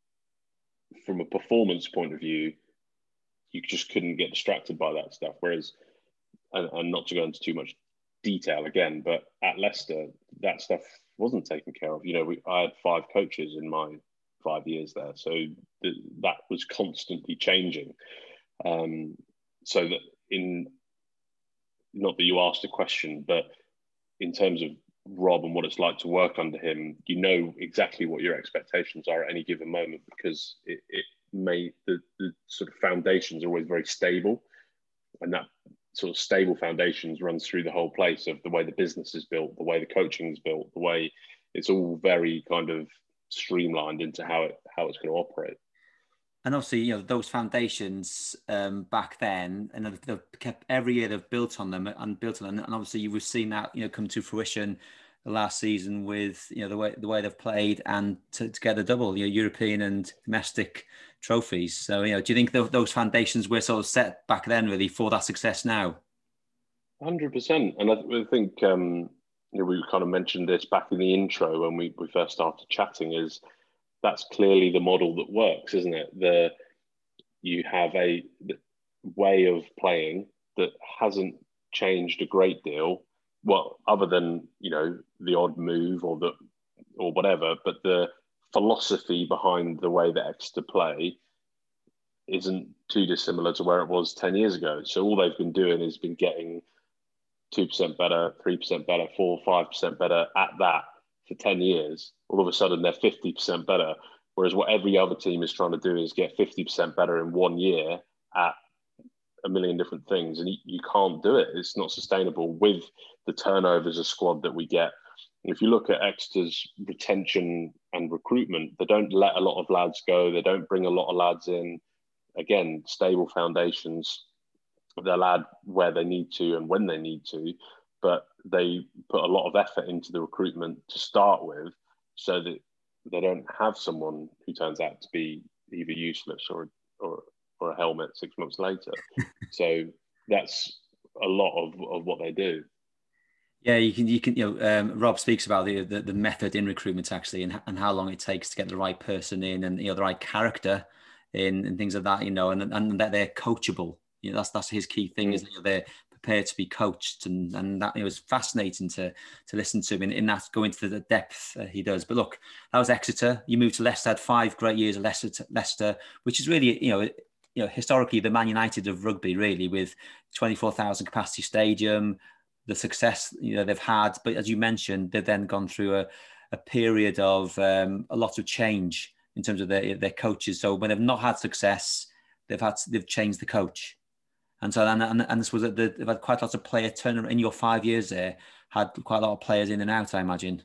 from a performance point of view, you just couldn't get distracted by that stuff. Whereas, and, and not to go into too much detail again, but at Leicester, that stuff wasn't taken care of. You know, we, I had five coaches in my five years there. So th- that was constantly changing. Um, so that in, not that you asked a question, but in terms of Rob and what it's like to work under him, you know exactly what your expectations are at any given moment, because it, it may, the, the sort of foundations are always very stable, and that sort of stable foundations runs through the whole place of the way the business is built, the way the coaching is built, the way it's all very kind of streamlined into how it how it's going to operate. And obviously, you know, those foundations um, back then, and they've, they've kept every year they've built on them and built on them. And obviously, you've seen that, you know, come to fruition the last season with, you know, the way the way they've played and to, to get the double, you know, European and domestic trophies. So, you know, do you think th- those foundations were sort of set back then, really, for that success now? one hundred percent. And I, th- I think um, you know, we kind of mentioned this back in the intro when we, we first started chatting, is that's clearly the model that works, isn't it? The you have a way of playing that hasn't changed a great deal, well, other than, you know, the odd move or the or whatever, but the philosophy behind the way that Exeter play isn't too dissimilar to where it was ten years ago. So all they've been doing is been getting two percent better, three percent better, four, five percent better at that for ten years. All of a sudden they're fifty percent better. Whereas what every other team is trying to do is get fifty percent better in one year at a million different things. And you, you can't do it. It's not sustainable with the turnovers of squad that we get. If you look at Exeter's retention and recruitment, they don't let a lot of lads go. They don't bring a lot of lads in. Again, stable foundations. They'll add where they need to and when they need to, but they put a lot of effort into the recruitment to start with, so that they don't have someone who turns out to be either useless or or, or a helmet six months later. So that's a lot of, of what they do. Yeah, you can, you can, you know, um, Rob speaks about the, the the method in recruitment actually, and and how long it takes to get the right person in, and you know the right character in, and things like that, you know, and and that they're coachable. You know, that's that's his key thing, mm. is that, you know, they're prepared to be coached, and and that, it was fascinating to to listen to him in, in that, go into the depth uh, he does. But look, that was Exeter. You moved to Leicester, had five great years at Leicester, Leicester, which is really, you know, you know, historically the Man United of rugby, really, with twenty-four thousand capacity stadium. The success, you know, they've had, but as you mentioned, they've then gone through a, a period of um, a lot of change in terms of their their coaches. So when they've not had success, they've had to, they've changed the coach, and so and and, and this was the, they've had quite lots of player turnover in your five years there. Had quite a lot of players in and out, I imagine.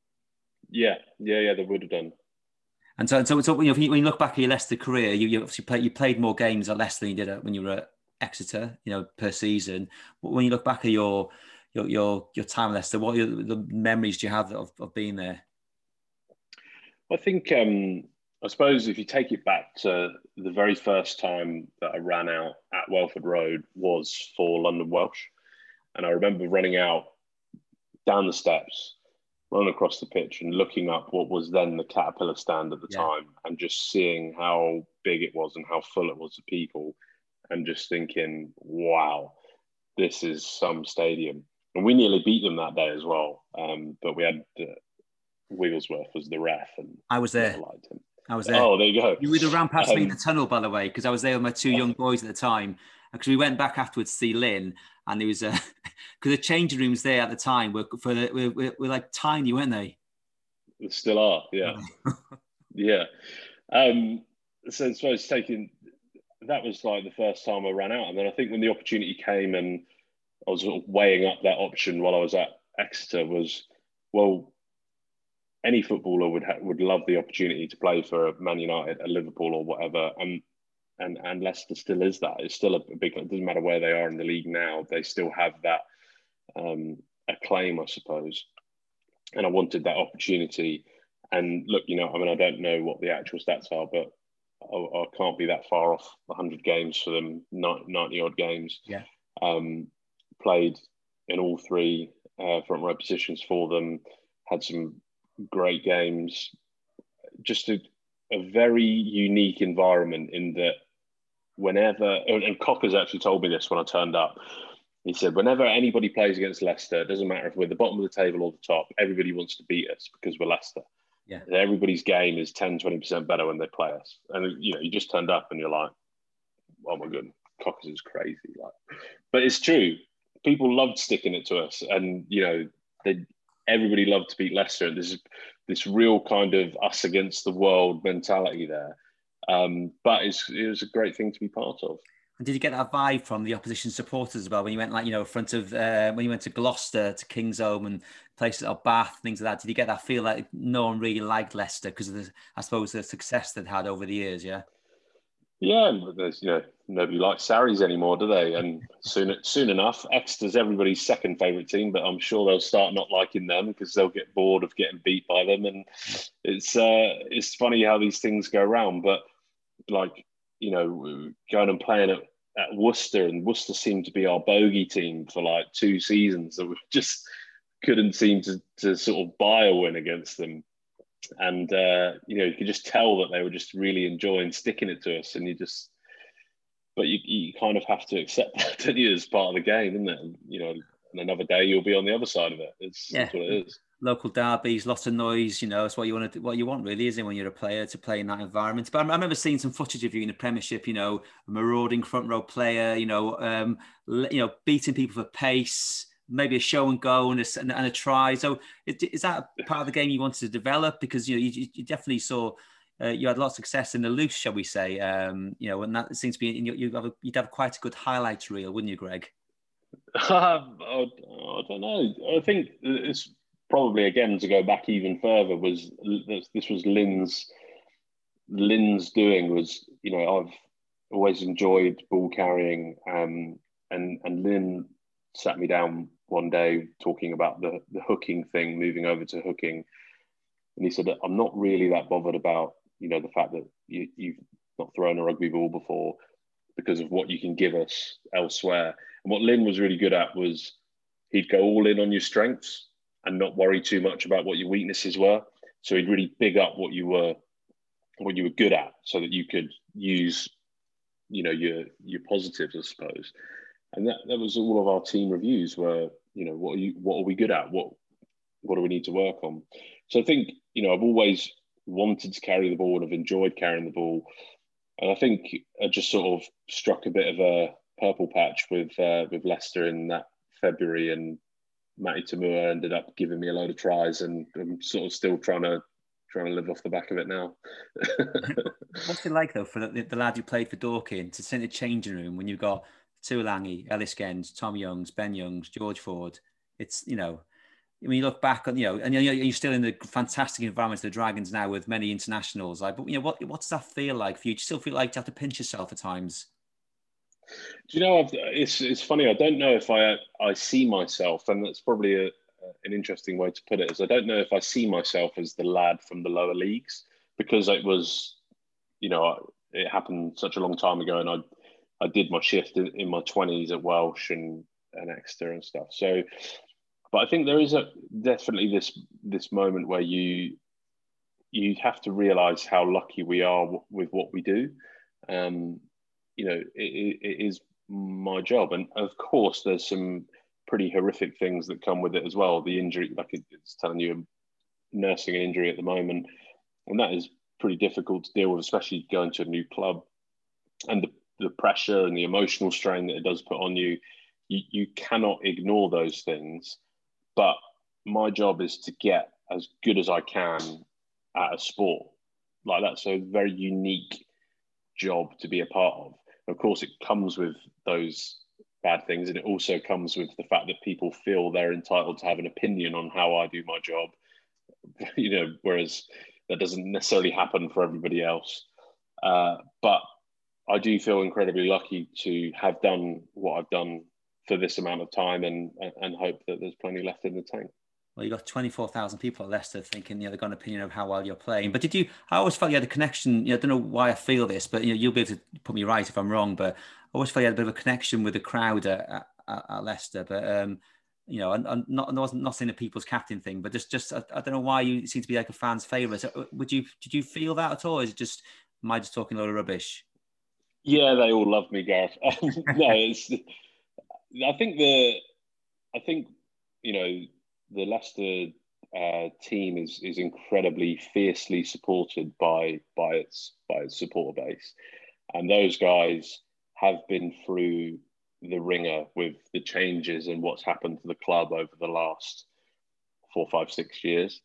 Yeah, yeah, yeah, they would have done. And so, so, so you know, when you look back at your Leicester career, you, you obviously play, you played more games at Leicester than you did when you were at Exeter, you know, per season. When you look back at your Your, your your time at Leicester, what are the memories do you have of, of being there? I think, um, I suppose if you take it back to the very first time that I ran out at Welford Road was for London Welsh. And I remember running out down the steps, running across the pitch and looking up what was then the Caterpillar stand at the yeah. time, and just seeing how big it was and how full it was of people, and just thinking, wow, this is some stadium. And we nearly beat them that day as well. Um, but we had uh, Wigglesworth was the ref, and I was there. Liked him. I was there. Oh, there you go. You would have ran past um, me in the tunnel, by the way, because I was there with my two young boys at the time. Because we went back afterwards to see Lynn, and there was a because the changing rooms there at the time were for the, were, were, were like tiny, weren't they? They still are, yeah, yeah. Um, so I suppose taking that was like the first time I ran out, and then I think when the opportunity came, and I was sort of weighing up that option while I was at Exeter, was well, any footballer would ha- would love the opportunity to play for Man United, a Liverpool, or whatever, and. And and Leicester still is that. It's still a big. It doesn't matter where they are in the league now. They still have that um, acclaim, I suppose. And I wanted that opportunity. And look, you know, I mean, I don't know what the actual stats are, but I, I can't be that far off one hundred games for them, ninety odd games. Yeah. Um, played in all three uh, front row positions for them. Had some great games. Just a, a very unique environment in that. Whenever, and Cocker's actually told me this when I turned up, he said, whenever anybody plays against Leicester, it doesn't matter if we're the bottom of the table or the top, everybody wants to beat us because we're Leicester. Yeah. Everybody's game is ten, twenty percent better when they play us. And, you know, you just turned up and you're like, oh my goodness, Cockers is crazy. Like, but it's true. People loved sticking it to us. And, you know, they, everybody loved to beat Leicester. There's this real kind of us against the world mentality there. Um, but it's, it was a great thing to be part of. And did you get that vibe from the opposition supporters as well when you went, like, you know, in front of uh, when you went to Gloucester, to Kingsholm, and places like Bath, things like that? Did you get that feel like no one really liked Leicester because of the, I suppose, the success they'd had over the years? Yeah. Yeah, there's, you know, nobody likes Sarries anymore, do they? And soon, soon enough, Exeter's everybody's second favourite team, but I'm sure they'll start not liking them because they'll get bored of getting beat by them. And it's uh, it's funny how these things go around, but. Like, you know, going and playing at, at Worcester, and Worcester seemed to be our bogey team for like two seasons. So we just couldn't seem to, to sort of buy a win against them. And, uh, you know, you could just tell that they were just really enjoying sticking it to us. And you just, but you, you kind of have to accept that, don't you, as part of the game, isn't it? And, you know, and another day you'll be on the other side of it. It's, yeah. That's what it is. Local derbies, lots of noise, you know, it's what you want to, what you want really, isn't it, when you're a player, to play in that environment. But I remember seeing some footage of you in the Premiership, you know, a marauding front row player, you know, um, you know, beating people for pace, maybe a show and go and a, and a try. So is that part of the game you wanted to develop? Because, you know, you, you definitely saw uh, you had a lot of success in the loose, shall we say, um, you know, and that seems to be, you, you have a, you'd have quite a good highlights reel, wouldn't you, Greg? Um, I, I don't know. I think it's probably, again, to go back even further, was this was Lynn's Lynn's doing was, you know, I've always enjoyed ball carrying, um, and and Lynn sat me down one day talking about the the hooking thing, moving over to hooking, and he said, I'm not really that bothered about, you know, the fact that you, you've not thrown a rugby ball before, because of what you can give us elsewhere. And what Lynn was really good at was he'd go all in on your strengths and not worry too much about what your weaknesses were. So he'd really big up what you were, what you were good at, so that you could use, you know, your your positives, I suppose. And that, that was all of our team reviews were, you know, what are you, what are we good at? What what do we need to work on? So I think, you know, I've always wanted to carry the ball and I've enjoyed carrying the ball. And I think I just sort of struck a bit of a purple patch with uh, with Leicester in that February, and Matty Tamua ended up giving me a load of tries, and I'm sort of still trying to trying to live off the back of it now. What's it like, though, for the, the lad who played for Dorking to sit in the changing room when you've got Tuolangi, Ellis Gens, Tom Youngs, Ben Youngs, George Ford? It's, you know, when you look back on, you know, and you're, you're still in the fantastic environment of the Dragons now with many internationals. Like, but, you know, what what does that feel like for you? Do you still feel like you have to pinch yourself at times? Do you know, I've, it's it's funny. I don't know if I I see myself, and that's probably a, an interesting way to put it is I don't know if I see myself as the lad from the lower leagues, because it was, you know, it happened such a long time ago, and I I did my shift in, in my twenties at Welsh and, and Exeter and stuff. So, but I think there is a definitely this this moment where you you have to realise how lucky we are w- with what we do. Um, you know, it, it is my job, and of course, there's some pretty horrific things that come with it as well. The injury, like it's telling you, I'm nursing an injury at the moment, and that is pretty difficult to deal with, especially going to a new club, and the, the pressure and the emotional strain that it does put on you. You, you cannot ignore those things, but my job is to get as good as I can at a sport like that. So a very unique job to be a part of. Of course, it comes with those bad things, and it also comes with the fact that people feel they're entitled to have an opinion on how I do my job, you know, whereas that doesn't necessarily happen for everybody else. Uh, but I do feel incredibly lucky to have done what I've done for this amount of time, and and hope that there's plenty left in the tank. Well, you got twenty-four thousand people at Leicester thinking, you know, they've got an opinion of how well you're playing. But did you, I always felt you had a connection, you know, I don't know why I feel this, but, you know, you'll be able to put me right if I'm wrong, but I always felt you had a bit of a connection with the crowd at, at, at Leicester. But, um, you know, I'm not, I wasn't not saying the people's captain thing, but just, just I, I don't know why you seem to be like a fan's favourite. So would you, did you feel that at all? Or is it just, am I just talking a lot of rubbish? Yeah, they all love me, Gareth. No, it's, I think the, I think, you know, the Leicester uh, team is is incredibly fiercely supported by by its by its supporter base, and those guys have been through the ringer with the changes and what's happened to the club over the last four, five, six years.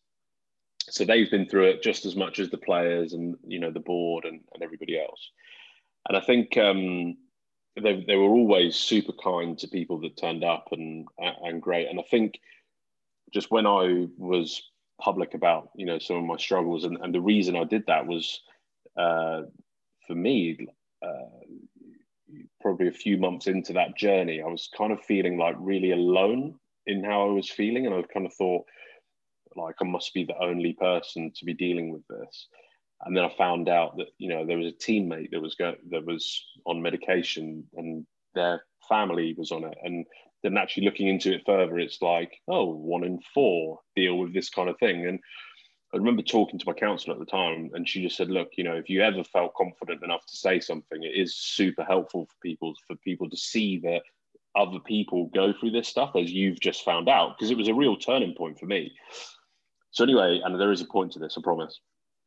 So they've been through it just as much as the players and, you know, the board and, and everybody else. And I think um, they they were always super kind to people that turned up, and and great. And I think just when I was public about, you know, some of my struggles, and, and the reason I did that was, uh, for me, uh, probably a few months into that journey, I was kind of feeling like really alone in how I was feeling. And I kind of thought, like, I must be the only person to be dealing with this. And then I found out that, you know, there was a teammate that was go- that was on medication, and their family was on it. And then actually looking into it further, it's like, oh, one in four deal with this kind of thing. And I remember talking to my counsellor at the time, and she just said, look, you know, if you ever felt confident enough to say something, it is super helpful for people, for people to see that other people go through this stuff, as you've just found out, because it was a real turning point for me. So anyway, and there is a point to this, I promise,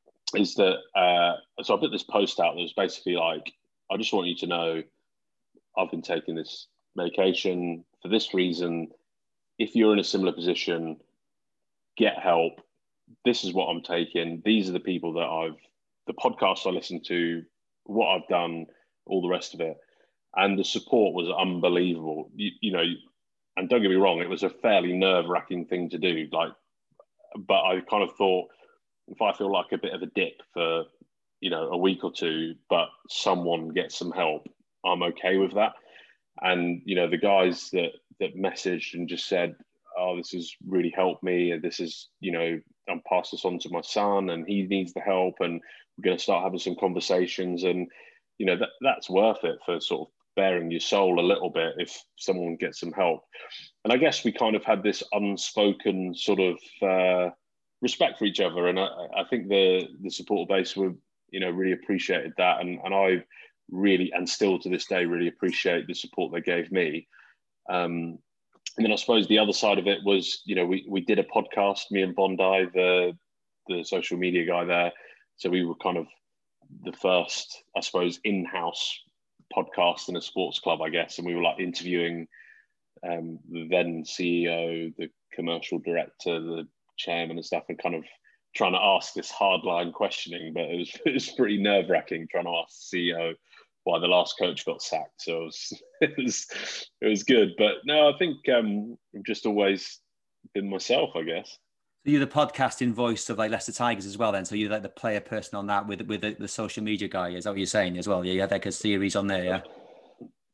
is that, uh, so I put this post out that was basically like, I just want you to know I've been taking this medication for this reason. If you're in a similar position, get help. This is what I'm taking. These are the people that I've, the podcasts I listen to, what I've done, all the rest of it. And the support was unbelievable. You, you know, and don't get me wrong, it was a fairly nerve-wracking thing to do. Like, but I kind of thought, if I feel like a bit of a dip for, you know, a week or two, but someone gets some help, I'm okay with that. And, you know, the guys that that messaged and just said, oh, this has really helped me, and this is, you know, I'm passed this on to my son and he needs the help, and we're going to start having some conversations. And, you know, that that's worth it for sort of bearing your soul a little bit if someone gets some help. And I guess we kind of had this unspoken sort of uh, respect for each other. And I, I think the the supporter base were, you know, really appreciated that. And, and I really, and still to this day, really appreciate the support they gave me. Um, and then I suppose the other side of it was, you know, we, we did a podcast, me and Bondi, the, the social media guy there. So we were kind of the first, I suppose, in-house podcast in a sports club, I guess. And we were like interviewing um, the then C E O, the commercial director, the chairman and stuff, and kind of trying to ask this hardline questioning. But it was, it was pretty nerve-wracking trying to ask the C E O why the last coach got sacked. So it was, it was, it was good. But no, I think um, I've just always been myself, I guess. So you're the podcasting voice of like Leicester Tigers as well then? So you're like the player person on that with with the, the social media guy, is that what you're saying as well? Yeah, you had like a series on there, yeah?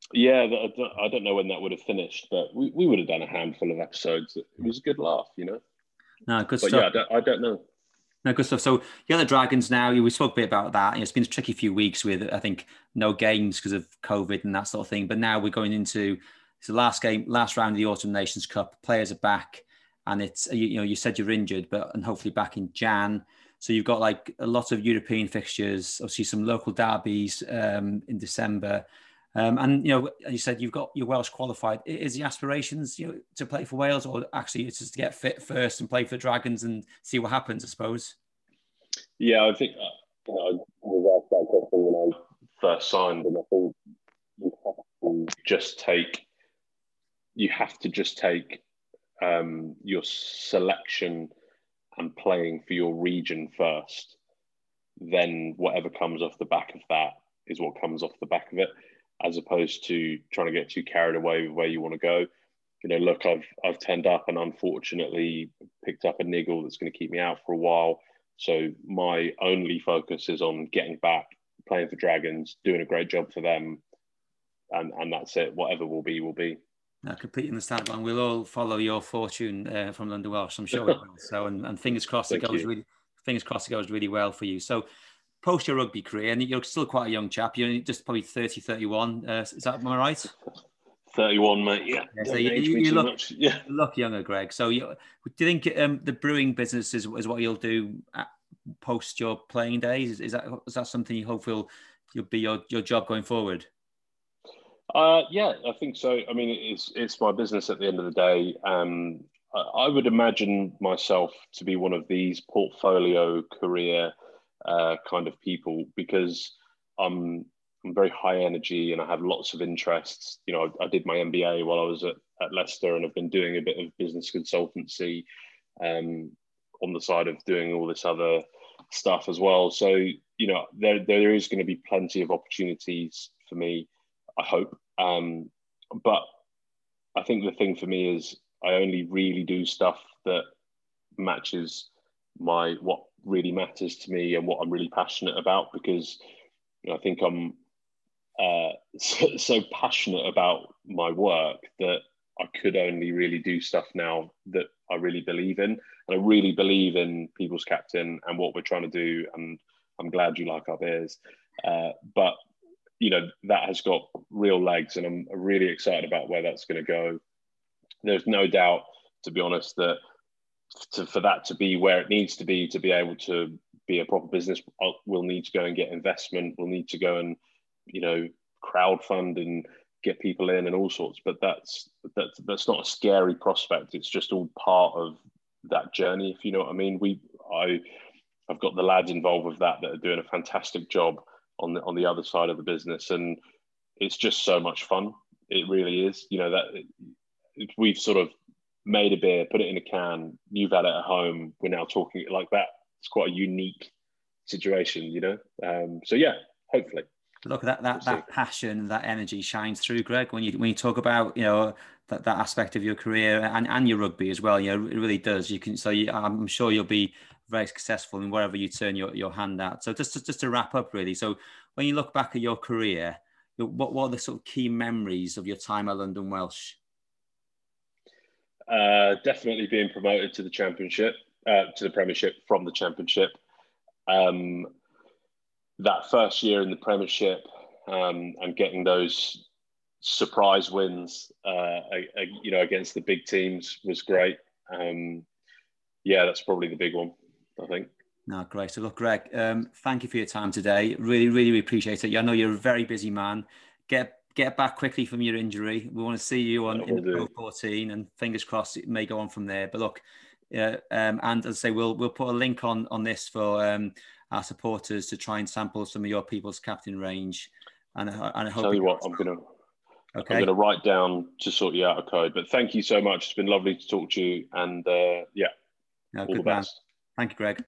Yeah, I don't know when that would have finished, but we, we would have done a handful of episodes. It was a good laugh, you know. No, good but stuff. yeah, I don't, I don't know. No, good stuff. So you're the Dragons now. We spoke a bit about that. It's been a tricky few weeks with, I think, no games because of COVID and that sort of thing. But now we're going into it's the last game, last round of the Autumn Nations Cup. Players are back, and it's you, you know you said you're injured, but and hopefully back in Jan. So you've got like a lot of European fixtures. Obviously, some local derbies um, in December. Um, and you know, as you said, you've got your Welsh qualified. Is the aspirations, you know, to play for Wales, or actually it's just to get fit first and play for the Dragons and see what happens? I suppose. Yeah, I think uh, you know, I was asked that question when I first signed, and I think you have to just take, you have to just take um, your selection and playing for your region first. Then whatever comes off the back of that is what comes off the back of it, as opposed to trying to get too carried away with where you want to go. You know, look, I've I've turned up and unfortunately picked up a niggle that's going to keep me out for a while. So my only focus is on getting back, playing for Dragons, doing a great job for them, and and that's it. Whatever will be, will be. I completely understand, and we'll all follow your fortune uh, from London Welsh. I'm sure we will. So, and, and fingers crossed it goes you. really, fingers crossed it goes really well for you. So, post your rugby career, and you're still quite a young chap. You're just probably thirty, thirty-one. Uh, is that am I right? thirty-one, mate. Yeah. yeah so you, you, you, look, yeah. you look younger, Greg. So, you, do you think um, the brewing business is, is what you'll do at, post your playing days? Is, is that is that something you hope will you'll be your, your job going forward? Uh, yeah, I think so. I mean, it's it's my business at the end of the day. Um, I, I would imagine myself to be one of these portfolio career uh, kind of people, because I'm I'm very high energy and I have lots of interests. You know, I, I did my M B A while I was at, at Leicester, and I've been doing a bit of business consultancy um, on the side of doing all this other stuff as well. So, you know, there there is going to be plenty of opportunities for me, I hope. Um, but I think the thing for me is I only really do stuff that matches my what really matters to me and what I'm really passionate about, because you know, I think I'm uh, so, so passionate about my work that I could only really do stuff now that I really believe in. And I really believe in People's Captain and what we're trying to do. And I'm glad you like our beers. Uh, but, you know, that has got real legs, and I'm really excited about where that's going to go. There's no doubt, to be honest, that to, for that to be where it needs to be, to be able to be a proper business, we'll need to go and get investment. We'll need to go and, you know, crowdfund and get people in and all sorts. But that's that's that's not a scary prospect. It's just all part of that journey, if you know what I mean. We I I've got the lads involved with that that are doing a fantastic job on the on the other side of the business, and it's just so much fun. It really is. You know, that it, we've sort of made a beer, put it in a can, you've had it at home, we're now talking it like that. It's quite a unique situation, you know. Um, so yeah, hopefully. Look, that that, we'll that passion, that energy shines through, Greg, when you when you talk about, you know, that, that aspect of your career and, and your rugby as well. You know, it really does. You can so you, I'm sure you'll be very successful in wherever you turn your, your hand at. So just, just just to wrap up, really. So when you look back at your career, what what are the sort of key memories of your time at London Welsh? Uh, definitely being promoted to the championship, uh, to the Premiership from the championship. Um, that first year in the Premiership um, and getting those surprise wins, uh, you know, against the big teams was great. Um, yeah, that's probably the big one, I think. No, great. So look, Greg, um, thank you for your time today. Really, really appreciate it. I know you're a very busy man. Get get back quickly from your injury. We want to see you on in the Pro fourteen, and fingers crossed it may go on from there. But look, uh, um, and as I say, we'll we'll put a link on on this for um, our supporters to try and sample some of your People's Captain range. And, and I hope. Tell you what, I'm gonna okay. I'm gonna write down to sort you out a code. But thank you so much. It's been lovely to talk to you, and uh, yeah, no, all good the best. Man. Thank you, Greg.